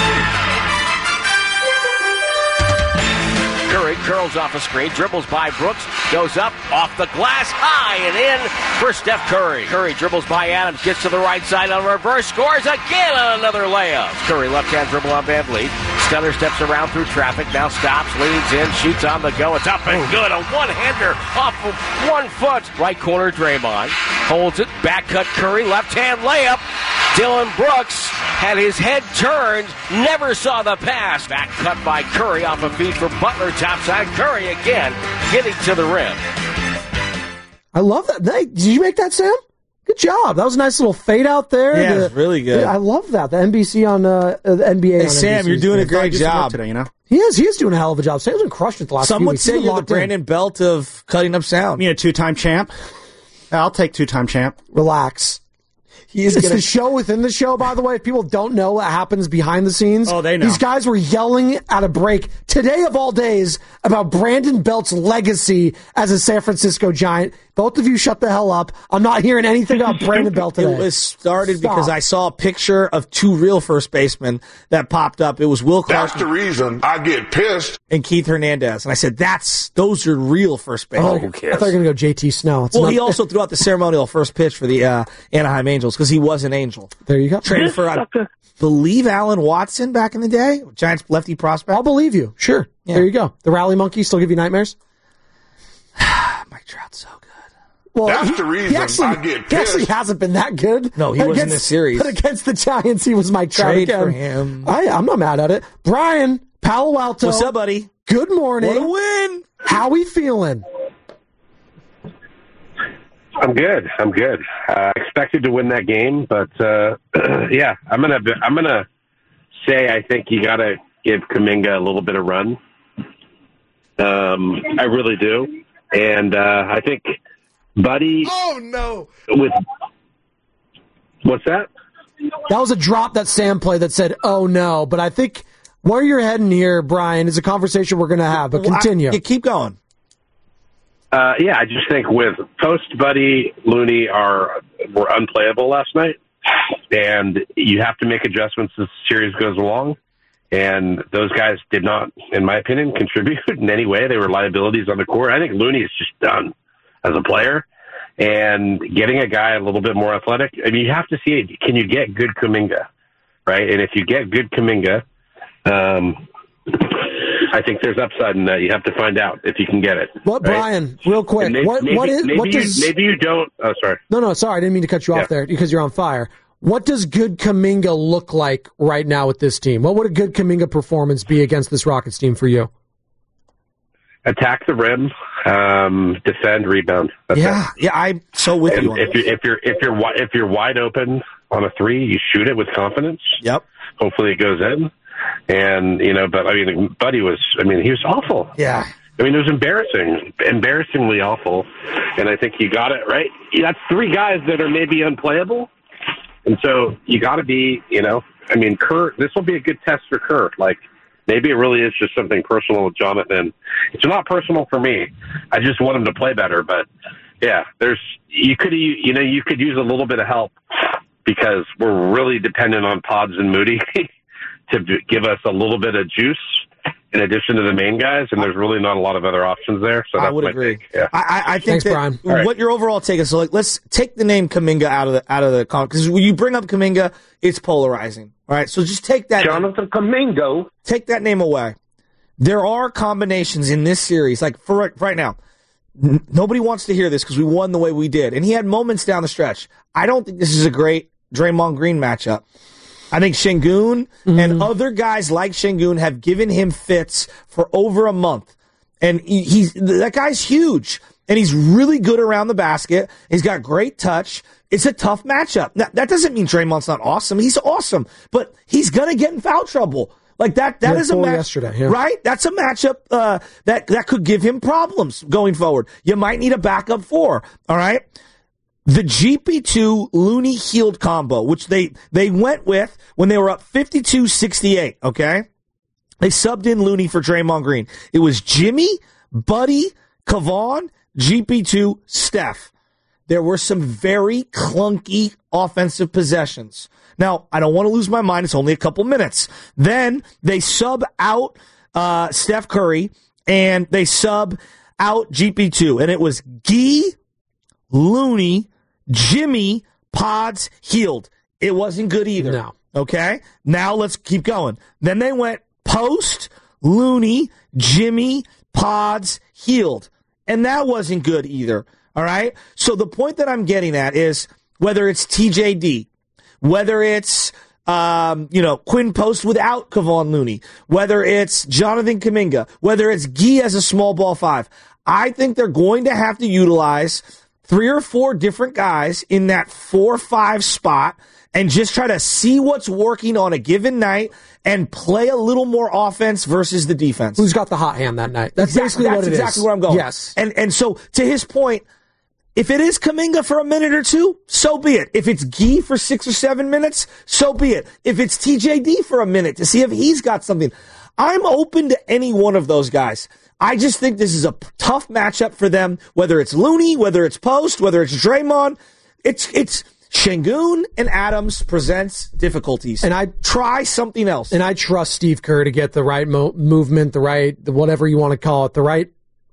Curry curls off a screen, dribbles by Brooks, goes up, off the glass, high and in for Steph Curry. Curry dribbles by Adams, gets to the right side on reverse, scores again on another layup. Curry left-hand dribble on Van Vliet. Stunner steps around through traffic, now stops, leans in, shoots on the go. It's up and good. A one-hander off of one foot. Right corner, Draymond holds it. Back cut Curry, left-hand layup. Dylan Brooks had his head turned, never saw the pass. Back cut by Curry off a feed for Butler, topside. Curry again getting to the rim. I love that. Hey, did you make that, Sam? Good job. That was a nice little fade out there. Yeah, the, it's really good. I love that. The N B C on uh, the N B A. Hey, on Sam, N B C you're doing a great Did some work job today, you know? He is. He is doing a hell of a job. Sam's been crushing it the last Some few would weeks. say He's you're the locked in. Brandon Belt of cutting up sound. You mean a two-time champ? I'll take two-time champ. Relax. He is it's gonna... the show within the show, by the way. If people don't know what happens behind the scenes, oh, they know. These guys were yelling at a break today of all days about Brandon Belt's legacy as a San Francisco Giant. Both of you shut the hell up. I'm not hearing anything about Brandon Belt today. It was started Stop. because I saw a picture of two real first basemen that popped up. It was Will Carson. That's the reason I get pissed. And Keith Hernandez. And I said, "That's those are real first basemen." Oh, who cares? I thought you were going to go J T Snow. It's well, not- he also threw out the ceremonial first pitch for the uh, Anaheim Angels because he was an Angel. There you go. Traded for, I believe, Alan Watson back in the day, Giants lefty prospect. I'll believe you. Sure. Yeah. There you go. The Rally Monkey still give you nightmares? Mike Trout's so good. Well, That's he, the reason he actually, I get He pissed. actually hasn't been that good. No, he But was in against- this series. But against the Giants, he was Mike Trout Trade again. for him. I, I'm not mad at it. Brian, Palo Alto. What's up, buddy? Good morning. What a win. How we feeling? I'm good. I'm good. Uh, expected to win that game, but uh, yeah, I'm gonna I'm gonna say I think you got to give Kuminga a little bit of run. Um, I really do, and uh, I think Buddy. Oh no! With what's that? That was a drop that Sam played that said, "Oh no," but I think where you're heading here, Brian, is a conversation we're going to have. But continue. Well, I, yeah, keep going. Uh, yeah, I just think with Post, Buddy, Looney are were unplayable last night, and you have to make adjustments as the series goes along. And those guys did not, in my opinion, contribute in any way. They were liabilities on the court. I think Looney is just done as a player. And getting a guy a little bit more athletic, I mean, you have to see, can you get good Kuminga, right? And if you get good Kuminga, um, I think there's upside in that. You have to find out if you can get it. What, right? Brian, real quick, Maybe, what, maybe, what is, maybe what you, does, maybe you don't, oh, sorry. No, no, sorry, I didn't mean to cut you Yeah. off there because you're on fire. What does good Kuminga look like right now with this team? What would a good Kuminga performance be against this Rockets team for you? Attack the rim, um, defend, rebound. That's yeah, it. yeah, I'm so with And you on if this. you if you're if you're wi- if you're wide open on a three, you shoot it with confidence. Yep. Hopefully it goes in. And you know, but I mean, Buddy was. I mean, he was awful. Yeah. I mean, it was embarrassing, embarrassingly awful. And I think you got it right. That's three guys that are maybe unplayable. And so you got to be, you know, I mean, Kerr. This will be a good test for Kerr. Like. Maybe it really is just something personal with Jonathan. It's not personal for me. I just want him to play better. But yeah, there's you could you know you could use a little bit of help because we're really dependent on Pods and Moody to give us a little bit of juice in addition to the main guys. And there's really not a lot of other options there. So that's I would my agree. take. Yeah. I, I, I think Thanks, that Brian. All right. what your overall take is. So, like, let's take the name Kuminga out of the out of the because when you bring up Kuminga, it's polarizing. All right, so just take that Jonathan Kuminga. Take that name away. There are combinations in this series, like for right, right now. N- nobody wants to hear this because we won the way we did, and he had moments down the stretch. I don't think this is a great Draymond Green matchup. I think Şengün Mm-hmm. and other guys like Şengün have given him fits for over a month, and he, he's that guy's huge, and he's really good around the basket. He's got great touch. It's a tough matchup. Now, that doesn't mean Draymond's not awesome. He's awesome, but he's gonna get in foul trouble. Like that, that He had is a four match, yesterday, yeah. right? That's a matchup uh, that that could give him problems going forward. You might need a backup four. All right, the G P two Looney Hield combo, which they they went with when they were up fifty-two sixty-eight. Okay, they subbed in Looney for Draymond Green. It was Jimmy, Buddy, Kevon, G P two, Steph. There were some very clunky offensive possessions. Now, I don't want to lose my mind. It's only a couple minutes. Then they sub out uh, Steph Curry, and they sub out G P two. And it was Gee, Looney, Jimmy, Pods, Hield. It wasn't good either. No. Okay? Now let's keep going. Then they went Post, Looney, Jimmy, Pods, Hield. And that wasn't good either. All right? So the point that I'm getting at is whether it's T J D, whether it's, um, you know, Quinn Post without Kevon Looney, whether it's Jonathan Kuminga, whether it's Gee as a small ball five, I think they're going to have to utilize three or four different guys in that four five spot and just try to see what's working on a given night and play a little more offense versus the defense. Who's got the hot hand that night? That's exactly, basically that's what it exactly is. where I'm going. Yes. And and so to his point, if it is Kuminga for a minute or two, so be it. If it's Gee for six or seven minutes, so be it. If it's T J D for a minute to see if he's got something, I'm open to any one of those guys. I just think this is a tough matchup for them, whether it's Looney, whether it's Post, whether it's Draymond. It's it's Şengün and Adams presents difficulties. And I try something else. And I trust Steve Kerr to get the right mo- movement, the right, the whatever you want to call it, the right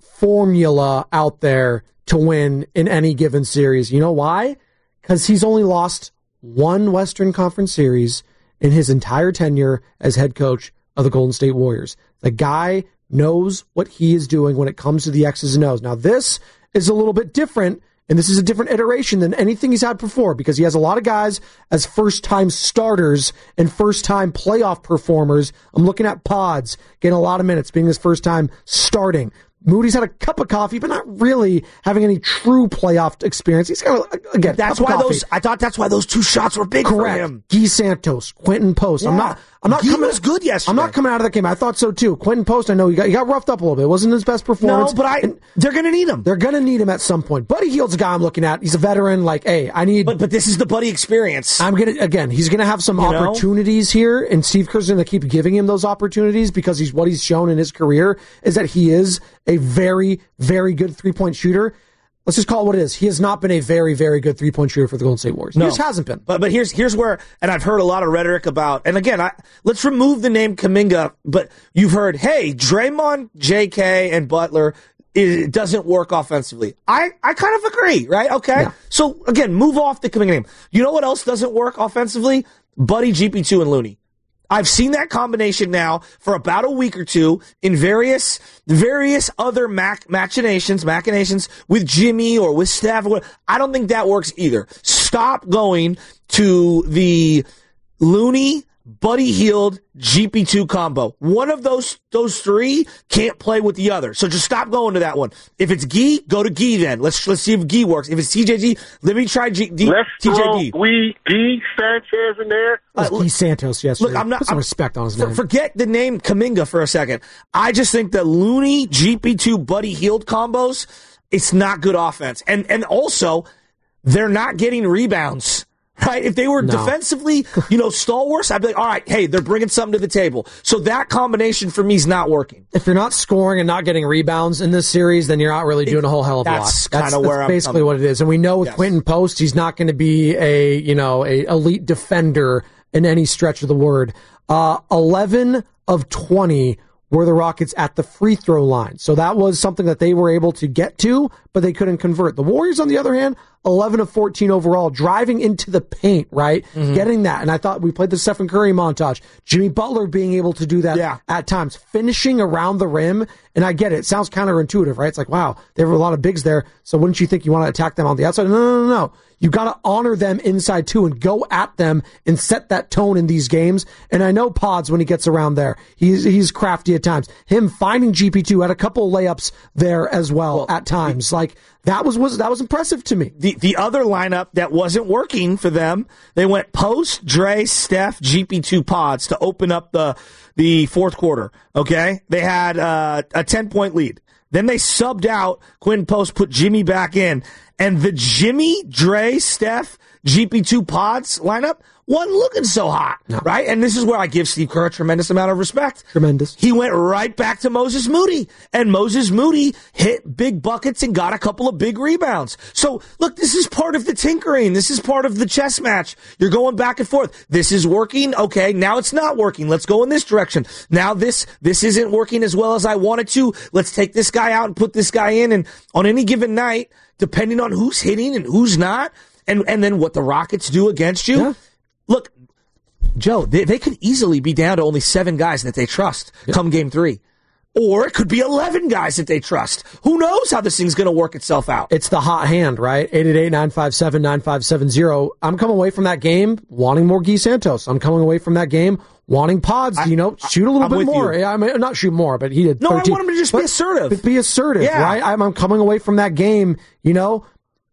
formula out there to win in any given series. You know why? Because he's only lost one Western Conference series in his entire tenure as head coach of the Golden State Warriors. The guy knows what he is doing when it comes to the X's and O's. Now, this is a little bit different, and this is a different iteration than anything he's had before because he has a lot of guys as first-time starters and first-time playoff performers. I'm looking at Pods getting a lot of minutes, being his first time starting. Moody's had a cup of coffee, but not really having any true playoff experience. He's got, again, that's cup why of coffee. those, I thought that's why those two shots were big Correct. for him. Guy Santos, Quentin Post. Yeah. I'm not, I'm not He coming, was good yesterday. I'm not coming out of that game. I thought so too. Quentin Post, I know he got, he got roughed up a little bit. It wasn't his best performance. No, but I, and they're going to need him. They're going to need him at some point. Buddy Hield's a guy I'm looking at. He's a veteran. Like, hey, I need. But, but this is the Buddy experience. I'm going to, again, he's going to have some You know? opportunities here, and Steve Kerr's going to keep giving him those opportunities because he's what he's shown in his career is that he is a very, very good three-point shooter. Let's just call it what it is. He has not been a very, very good three-point shooter for the Golden State Warriors. No. He just hasn't been. But but here's here's where, and I've heard a lot of rhetoric about, and again, I, let's remove the name Kuminga, but you've heard, hey, Draymond, J K, and Butler, it doesn't work offensively. I, I kind of agree, right? Okay. Yeah. So again, move off the Kuminga name. You know what else doesn't work offensively? Buddy, G P two, and Looney. I've seen that combination now for about a week or two in various various other mac- machinations, machinations with Jimmy or with Steph. Or I don't think that works either. Stop going to the Looney, Buddy Hield, G P two combo. One of those those three can't play with the other. So just stop going to that one. If it's Gee, go to Gee then. Let's let's see if Gee works. If it's T J G, let me try G, D, Let's T J throw G. we Gee Sanchez in there. That was Guy Santos yesterday. Look, I'm not. Put some I'm, respect on his for, name. Forget the name Kuminga for a second. I just think the Looney, G P two, Buddy Hield combos, it's not good offense. And and also, they're not getting rebounds. Right? If they were No. defensively, you know, stalwarts, I'd be like, all right, hey, they're bringing something to the table. So that combination for me is not working. If you're not scoring and not getting rebounds in this series, then you're not really doing a whole hell of a lot. That's kinda where I'm basically coming. what it is. And we know with Yes. Quentin Post, he's not going to be a, you know, a elite defender in any stretch of the word. Uh, eleven of twenty were the Rockets at the free throw line. So that was something that they were able to get to, but they couldn't convert. The Warriors, on the other hand, eleven of fourteen overall, driving into the paint, right? Mm-hmm. Getting that. And I thought we played the Stephen Curry montage. Jimmy Butler being able to do that Yeah. at times, finishing around the rim. And I get it. It sounds counterintuitive, right? It's like, wow, they have a lot of bigs there. So wouldn't you think you want to attack them on the outside? No, no, no, no. You got to honor them inside too and go at them and set that tone in these games. And I know Pods, when he gets around there, he's he's crafty at times. Him finding G P two had a couple of layups there as well, Well, at times. Like that was, was that was impressive to me. The the other lineup that wasn't working for them, they went Post, Dre, Steph, G P two Pods to open up the the fourth quarter. Okay, they had uh, a ten point lead. Then they subbed out Quinn Post, put Jimmy back in, and the Jimmy, Dre, Steph, G P two Pods lineup wasn't looking so hot, No. right? And this is where I give Steve Kerr a tremendous amount of respect. Tremendous. He went right back to Moses Moody, and Moses Moody hit big buckets and got a couple of big rebounds. So, look, this is part of the tinkering. This is part of the chess match. You're going back and forth. This is working. Okay, now it's not working. Let's go in this direction. Now this this isn't working as well as I wanted to. Let's take this guy out and put this guy in. And on any given night, depending on who's hitting and who's not, and, and then what the Rockets do against you, Yeah. look, Joe, they, they could easily be down to only seven guys that they trust come game three. Or it could be eleven guys that they trust. Who knows how this thing's going to work itself out? It's the hot hand, right? eight eight eight, nine five seven, nine five seven zero. I'm coming away from that game wanting more Guy Santos. I'm coming away from that game wanting Pods, you know, shoot a little I'm bit with more. you. Yeah, I mean, not shoot more, but he did No, thirteen. I want him to just be But- assertive. but be assertive, Yeah. right? I'm, I'm coming away from that game, you know,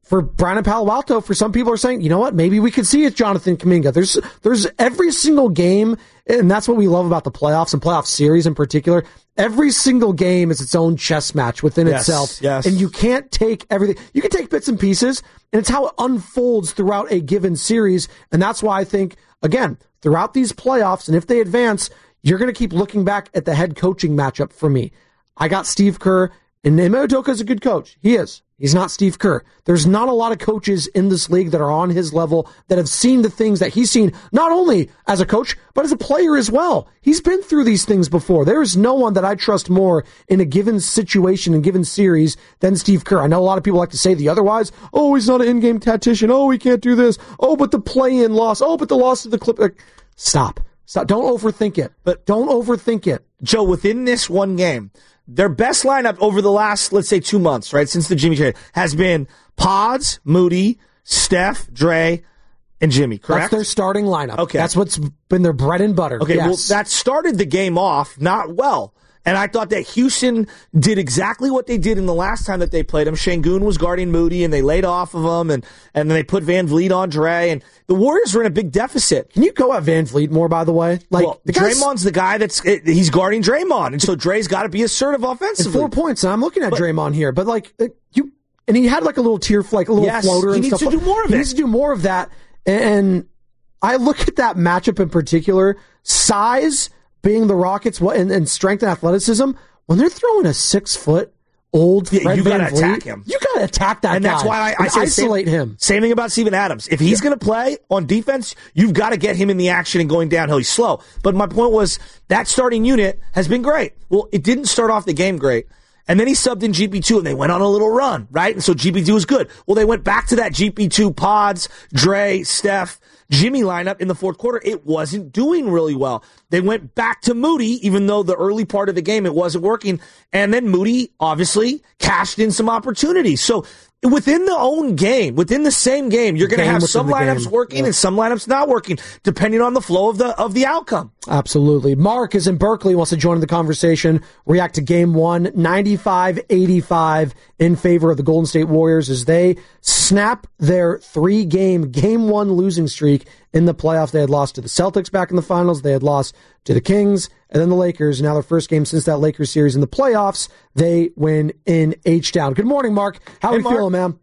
for Brian and Palo Alto, for some people are saying, you know what, maybe we could see it, Jonathan Kuminga. There's there's every single game, and that's what we love about the playoffs and playoff series in particular. Every single game is its own chess match within yes, itself. Yes. And you can't take everything. You can take bits and pieces, and it's how it unfolds throughout a given series. And that's why I think, again, throughout these playoffs, and if they advance, you're going to keep looking back at the head coaching matchup for me. I got Steve Kerr, and Ime Udoka is a good coach. He is. He's not Steve Kerr. There's not a lot of coaches in this league that are on his level that have seen the things that he's seen, not only as a coach, but as a player as well. He's been through these things before. There is no one that I trust more in a given situation and given series than Steve Kerr. I know a lot of people like to say the otherwise. Oh, he's not an in-game tactician. Oh, he can't do this. Oh, but the play-in loss. Oh, but the loss to the clip. Stop. Stop. Don't overthink it. But don't overthink it. Joe, within this one game, their best lineup over the last, let's say, two months, right, since the Jimmy trade, has been Pods, Moody, Steph, Dre, and Jimmy, correct? That's their starting lineup. Okay. That's what's been their bread and butter. Okay, yes. well, that started the game off not well. And I thought that Houston did exactly what they did in the last time that they played him. Şengün was guarding Moody, and they laid off of him, and, and then they put Van Vliet on Dre, and the Warriors were in a big deficit. Can you go at Van Vliet more, by the way? Like, well, the guy's, Draymond's the guy that's he's guarding Draymond, and so Dre's got to be assertive offensively. And four points, and I'm looking at but, Draymond here, but like you, and he had like a little tear, like a little yes, floater. He and needs stuff. to do more of he it. He needs to do more of that. And I look at that matchup in particular, size being the Rockets, and, and strength and athleticism. When they're throwing a six foot old yeah, Fred you Van gotta Vliet, attack him. You gotta attack that and guy. And that's why I, I say isolate same, him. Same thing about Steven Adams. If he's yeah. going to play on defense, you've got to get him in the action and going downhill. He's slow. But my point was that starting unit has been great. Well, it didn't start off the game great. And then he subbed in G P two, and they went on a little run, right? And so G P two was good. Well, they went back to that G P two Pods, Dre, Steph, Jimmy lineup in the fourth quarter. It wasn't doing really well. They went back to Moody, even though the early part of the game it wasn't working. And then Moody obviously cashed in some opportunities. So within the own game, within the same game, you're going to have some lineups game. working yeah. and some lineups not working, depending on the flow of the of the outcome. Absolutely. Mark is in Berkeley, wants to join the conversation. React to game one, ninety-five eighty-five in favor of the Golden State Warriors as they snap their three-game, game one losing streak in the playoffs. They had lost to the Celtics back in the finals. They had lost to the Kings and then the Lakers. Now their first game since that Lakers series in the playoffs, they win in H-Town. Good morning, Mark. How hey, are you Mark. feeling, man?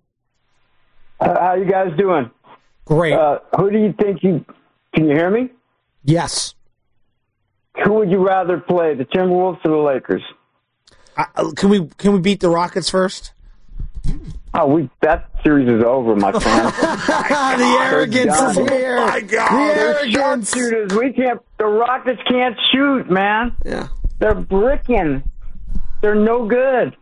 Uh, how you guys doing? Great. Uh, who do you think you... Can you hear me? Yes. Who would you rather play, the Timberwolves or the Lakers? Uh, can we can we beat the Rockets first? Oh, we that series is over, my friend. oh the arrogance is here. Oh my God. The They're arrogance. Shooters. We can't. The Rockets can't shoot, man. Yeah. They're bricking. They're no good.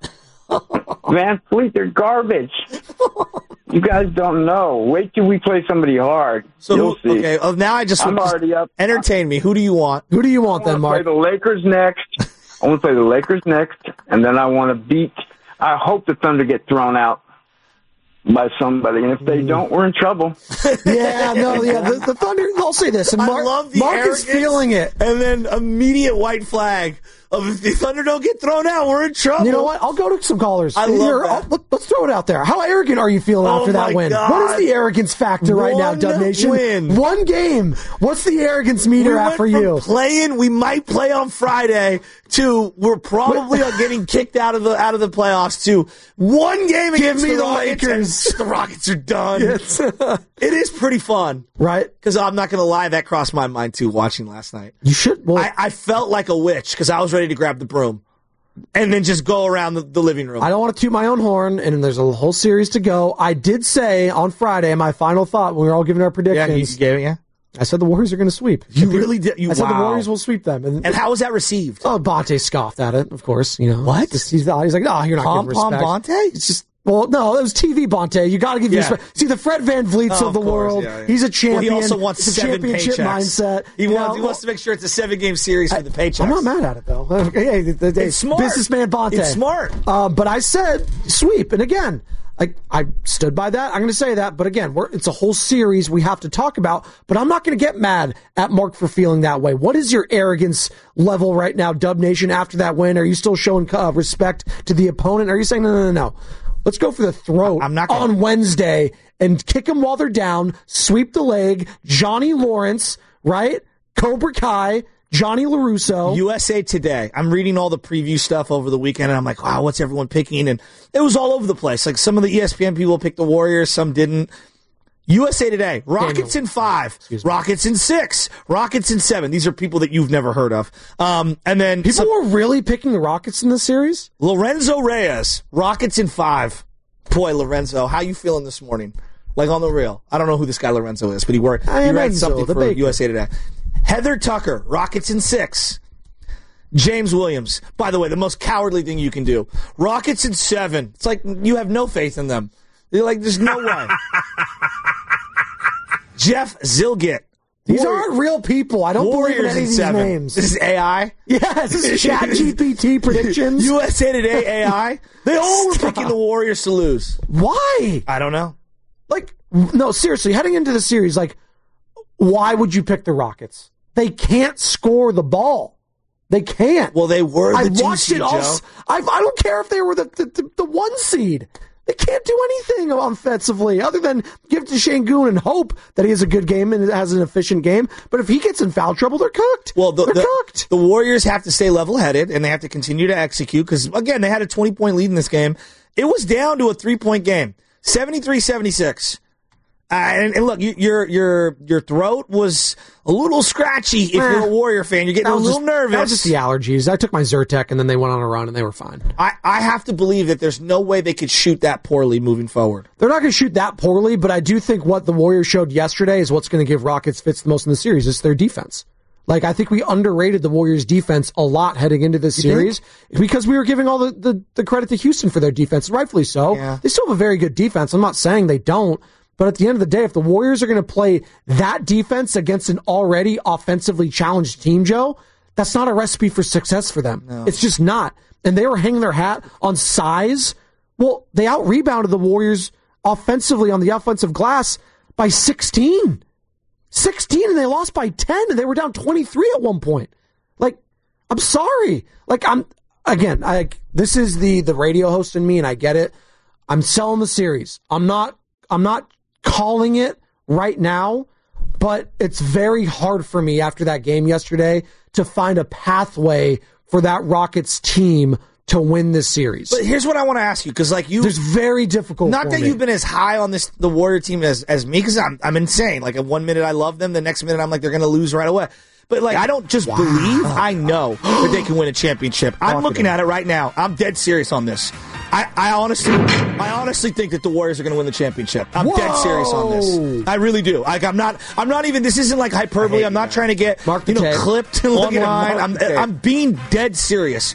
Van Fleet, they're garbage. You guys don't know. Wait till we play somebody hard. So You'll who, see. okay, oh, now I just I'm just already up. Entertain me. Who do you want? Who do you want I then, want Mark? to play the Lakers next. I want to play the Lakers next, and then I want to beat. I hope the Thunder get thrown out by somebody, and if they don't, we're in trouble. yeah, no, yeah, the, the Thunder. I'll say this, and Mark, I love the Mark arrogance, is feeling it, and then immediate white flag of if the Thunder don't get thrown out, we're in trouble. You know what? I'll go to some callers. I Here, love that. I'll, let, let's throw it out there. How arrogant are you feeling Oh after that my win? God. What is the arrogance factor right now, One Dub Nation? win. One game. What's the arrogance meter we at went for from you? Playing, we might play on Friday. To we're probably getting kicked out of the out of the playoffs. To one game Give against me the, the Rockets, Lakers. and the Rockets are done. Yes. It is pretty fun, right? Because I'm not going to lie, that crossed my mind too. Watching last night, you should. Well, I, I felt like a witch because I was ready to grab the broom and then just go around the, the living room. I don't want to toot my own horn, and there's a whole series to go. I did say on Friday, my final thought when we were all giving our predictions. Yeah, you gave it, yeah. I said the Warriors are going to sweep. You really did? You, I said wow. the Warriors will sweep them. And, and how was that received? Oh, Bonte scoffed at it, of course. You know what? He's, he's like, no, you're not Pom giving respect. Pom Bonte? It's just. Well, no, it was T V Bonte. You got to give yeah. respect. See, the Fred Van Vliets oh, of the of course, world. yeah, yeah. He's a champion. Well, he also wants it's a seven championship paychecks. mindset. He you wants, know, he wants to make sure it's a seven-game series for the paychecks. I'm not mad at it, though. Hey, the, the, it's smart. Businessman Bonte. It's smart. Uh, but I said sweep. And again, I, I stood by that. I'm going to say that. But again, we're, it's a whole series we have to talk about. But I'm not going to get mad at Mark for feeling that way. What is your arrogance level right now, Dub Nation, after that win? Are you still showing uh, respect to the opponent? Are you saying, no, no, no, no? Let's go for the throat I'm not gonna. on Wednesday and kick them while they're down, sweep the leg, Johnny Lawrence, right? Cobra Kai, Johnny LaRusso. U S A Today. I'm reading all the preview stuff over the weekend, and I'm like, wow, what's everyone picking? And it was all over the place. Like, some of the E S P N people picked the Warriors, some didn't. U S A Today, Rockets in five, Rockets in six, Rockets in seven. These are people that you've never heard of. Um, and then People some, were really picking the Rockets in this series? Lorenzo Reyes, Rockets in five. Boy, Lorenzo, how you feeling this morning? Like, on the real. I don't know who this guy Lorenzo is, but he, worked, he writes something for baker. U S A Today. Heather Tucker, Rockets in six. James Williams, by the way, the most cowardly thing you can do. Rockets in seven. It's like you have no faith in them. You're like, there's no way. Jeff Zilgit. These Warrior, aren't real people. I don't Warriors believe in any in of these seven. names. This is A I? Yes, this is Chat G P T predictions. U S A Today A I. They all were picking the Warriors to lose. Why? I don't know. Like, no, seriously, heading into the series, like, why would you pick the Rockets? They can't score the ball. They can't. Well, they were the I two watched seed, it all. Joe. I, I don't care if they were the, the, the, the one seed. They can't do anything offensively other than give it to Şengün and hope that he has a good game and has an efficient game. But if he gets in foul trouble, they're cooked. Well, the, they're the, cooked. The Warriors have to stay level-headed, and they have to continue to execute because, again, they had a twenty-point lead in this game. It was down to a three-point game, seventy-three seventy-six. Uh, and, and look, you, your your your throat was a little scratchy if Eh, you're a Warrior fan. You're getting That a was little just- nervous. That was just the allergies. I took my Zyrtec, and then they went on a run, and they were fine. I, I have to believe that there's no way they could shoot that poorly moving forward. They're not going to shoot that poorly, but I do think what the Warriors showed yesterday is what's going to give Rockets fits the most in the series. It's their defense. Like, I think we underrated the Warriors' defense a lot heading into this You series because we were giving all the, the, the credit to Houston for their defense, rightfully so. Yeah. They still have a very good defense. I'm not saying they don't, but at the end of the day, if the Warriors are going to play that defense against an already offensively challenged team, Joe, that's not a recipe for success for them. No. It's just not. And they were hanging their hat on size. Well, they out-rebounded the Warriors offensively on the offensive glass by sixteen. sixteen, and they lost by ten, and they were down twenty-three at one point. Like, I'm sorry. Like, I'm, again, I, this is the, the radio host in me, and I get it. I'm selling the series. I'm not, I'm not calling it right now, but it's very hard for me after that game yesterday to find a pathway for that Rockets team to win this series. But here's what I want to ask you, because like you, It's very difficult. not for that me. you've been as high on this the Warrior team as as me, because I'm I'm insane. Like, at one minute I love them, the next minute I'm like they're going to lose right away. But like, I don't just Wow. believe. I know that they can win a championship. I'm Talk looking about at it right now. I'm dead serious on this. I, I honestly, I honestly think that the Warriors are going to win the championship. I'm Whoa. dead serious on this. I really do. Like, I'm not. I'm not even. This isn't like hyperbole. I'm not trying to get Mark the you know tape. clipped Look at him, online. mark I'm the tape. I'm being dead serious.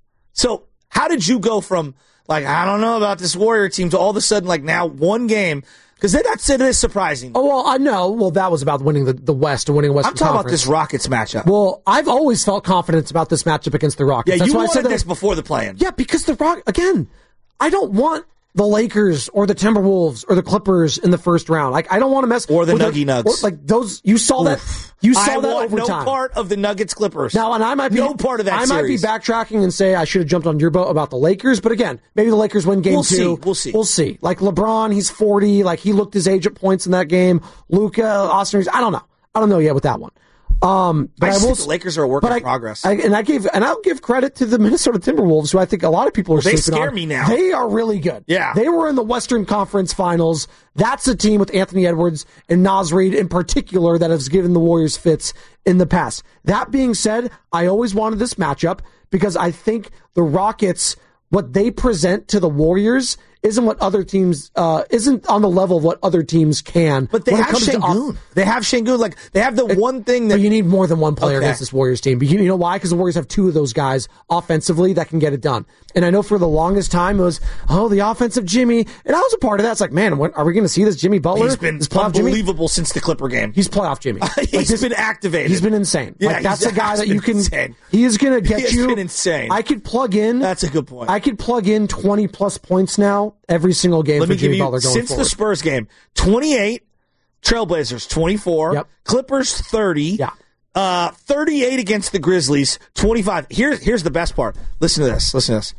So, how did you go from like, I don't know about this Warrior team to all of a sudden like now one game? Because that's it is surprising. Oh, well, I know. Well, that was about winning the, the West and winning Western I'm talking about Conference. this Rockets matchup. Well, I've always felt confidence about this matchup against the Rockets. Yeah, That's you why I wanted said that this before the play-in. Yeah, because the Rock again, I don't want the Lakers or the Timberwolves or the Clippers in the first round. Like, I don't want to mess Or the with Nuggy Nugs. or, like those, you saw Oof. that. You saw I that want overtime. no part of the Nuggets Clippers. Now, and I might be no part of that I series. might be backtracking and say I should have jumped on your boat about the Lakers, but again, maybe the Lakers win game We'll two. see. We'll see. We'll see. Like LeBron, he's forty. Like, he looked his age at points in that game. Luka, Austin Reeves, I don't know. I don't know yet with that one. Um, but I I, just will. think the Lakers are a work but in I, progress. I, and I gave, and I'll give credit to the Minnesota Timberwolves, who I think a lot of people are Well, they sleeping scare on. me now. They are really good. Yeah. They were in the Western Conference Finals. That's a team with Anthony Edwards and Naz Reid in particular that has given the Warriors fits in the past. That being said, I always wanted this matchup because I think the Rockets, what they present to the Warriors isn't what other teams, uh, isn't on the level of what other teams can. But they when it have comes to Şengün. off- They have Şengün. Like, they have the one thing that But you need more than one player Okay. against this Warriors team. But you, you know why? Because the Warriors have two of those guys offensively that can get it done. And I know for the longest time it was, oh, the offensive Jimmy. And I was a part of that. It's like, man, when, are we going to see this Jimmy Butler? he's been this playoff Jimmy? unbelievable since the Clipper game. He's playoff Jimmy. He's Like, this- been activated. He's been insane. Yeah, like, that's he's- a guy he's that you been can. insane. He is going to get He has you. been insane. I could plug in. That's a good point. I could plug in twenty plus points now every single game Let for me give Jimmy you, Butler going since forward. the Spurs game, twenty-eight, Trailblazers twenty-four, Yep. Clippers thirty, Yeah. uh, thirty-eight against the Grizzlies, twenty-five. Here's, here's the best part. Listen to this. Listen to this.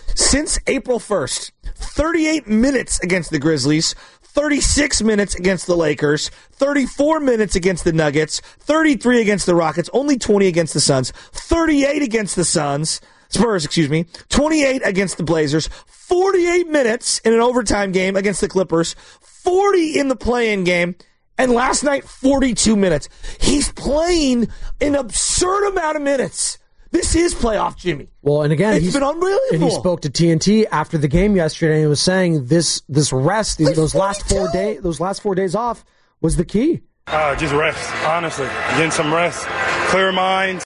Since April first, thirty-eight minutes against the Grizzlies, thirty-six minutes against the Lakers, thirty-four minutes against the Nuggets, thirty-three against the Rockets, only twenty against the Suns, thirty-eight against the Suns, Spurs, excuse me, twenty-eight against the Blazers, forty-eight minutes in an overtime game against the Clippers, forty in the play-in game, and last night, forty-two minutes. He's playing an absurd amount of minutes. This is playoff Jimmy. Well, and again, it's he's been unbelievable. And he spoke to T N T after the game yesterday, and he was saying this this rest, these, those last four day, those last four days off, was the key. Uh, just rest, honestly, getting some rest, clear minds.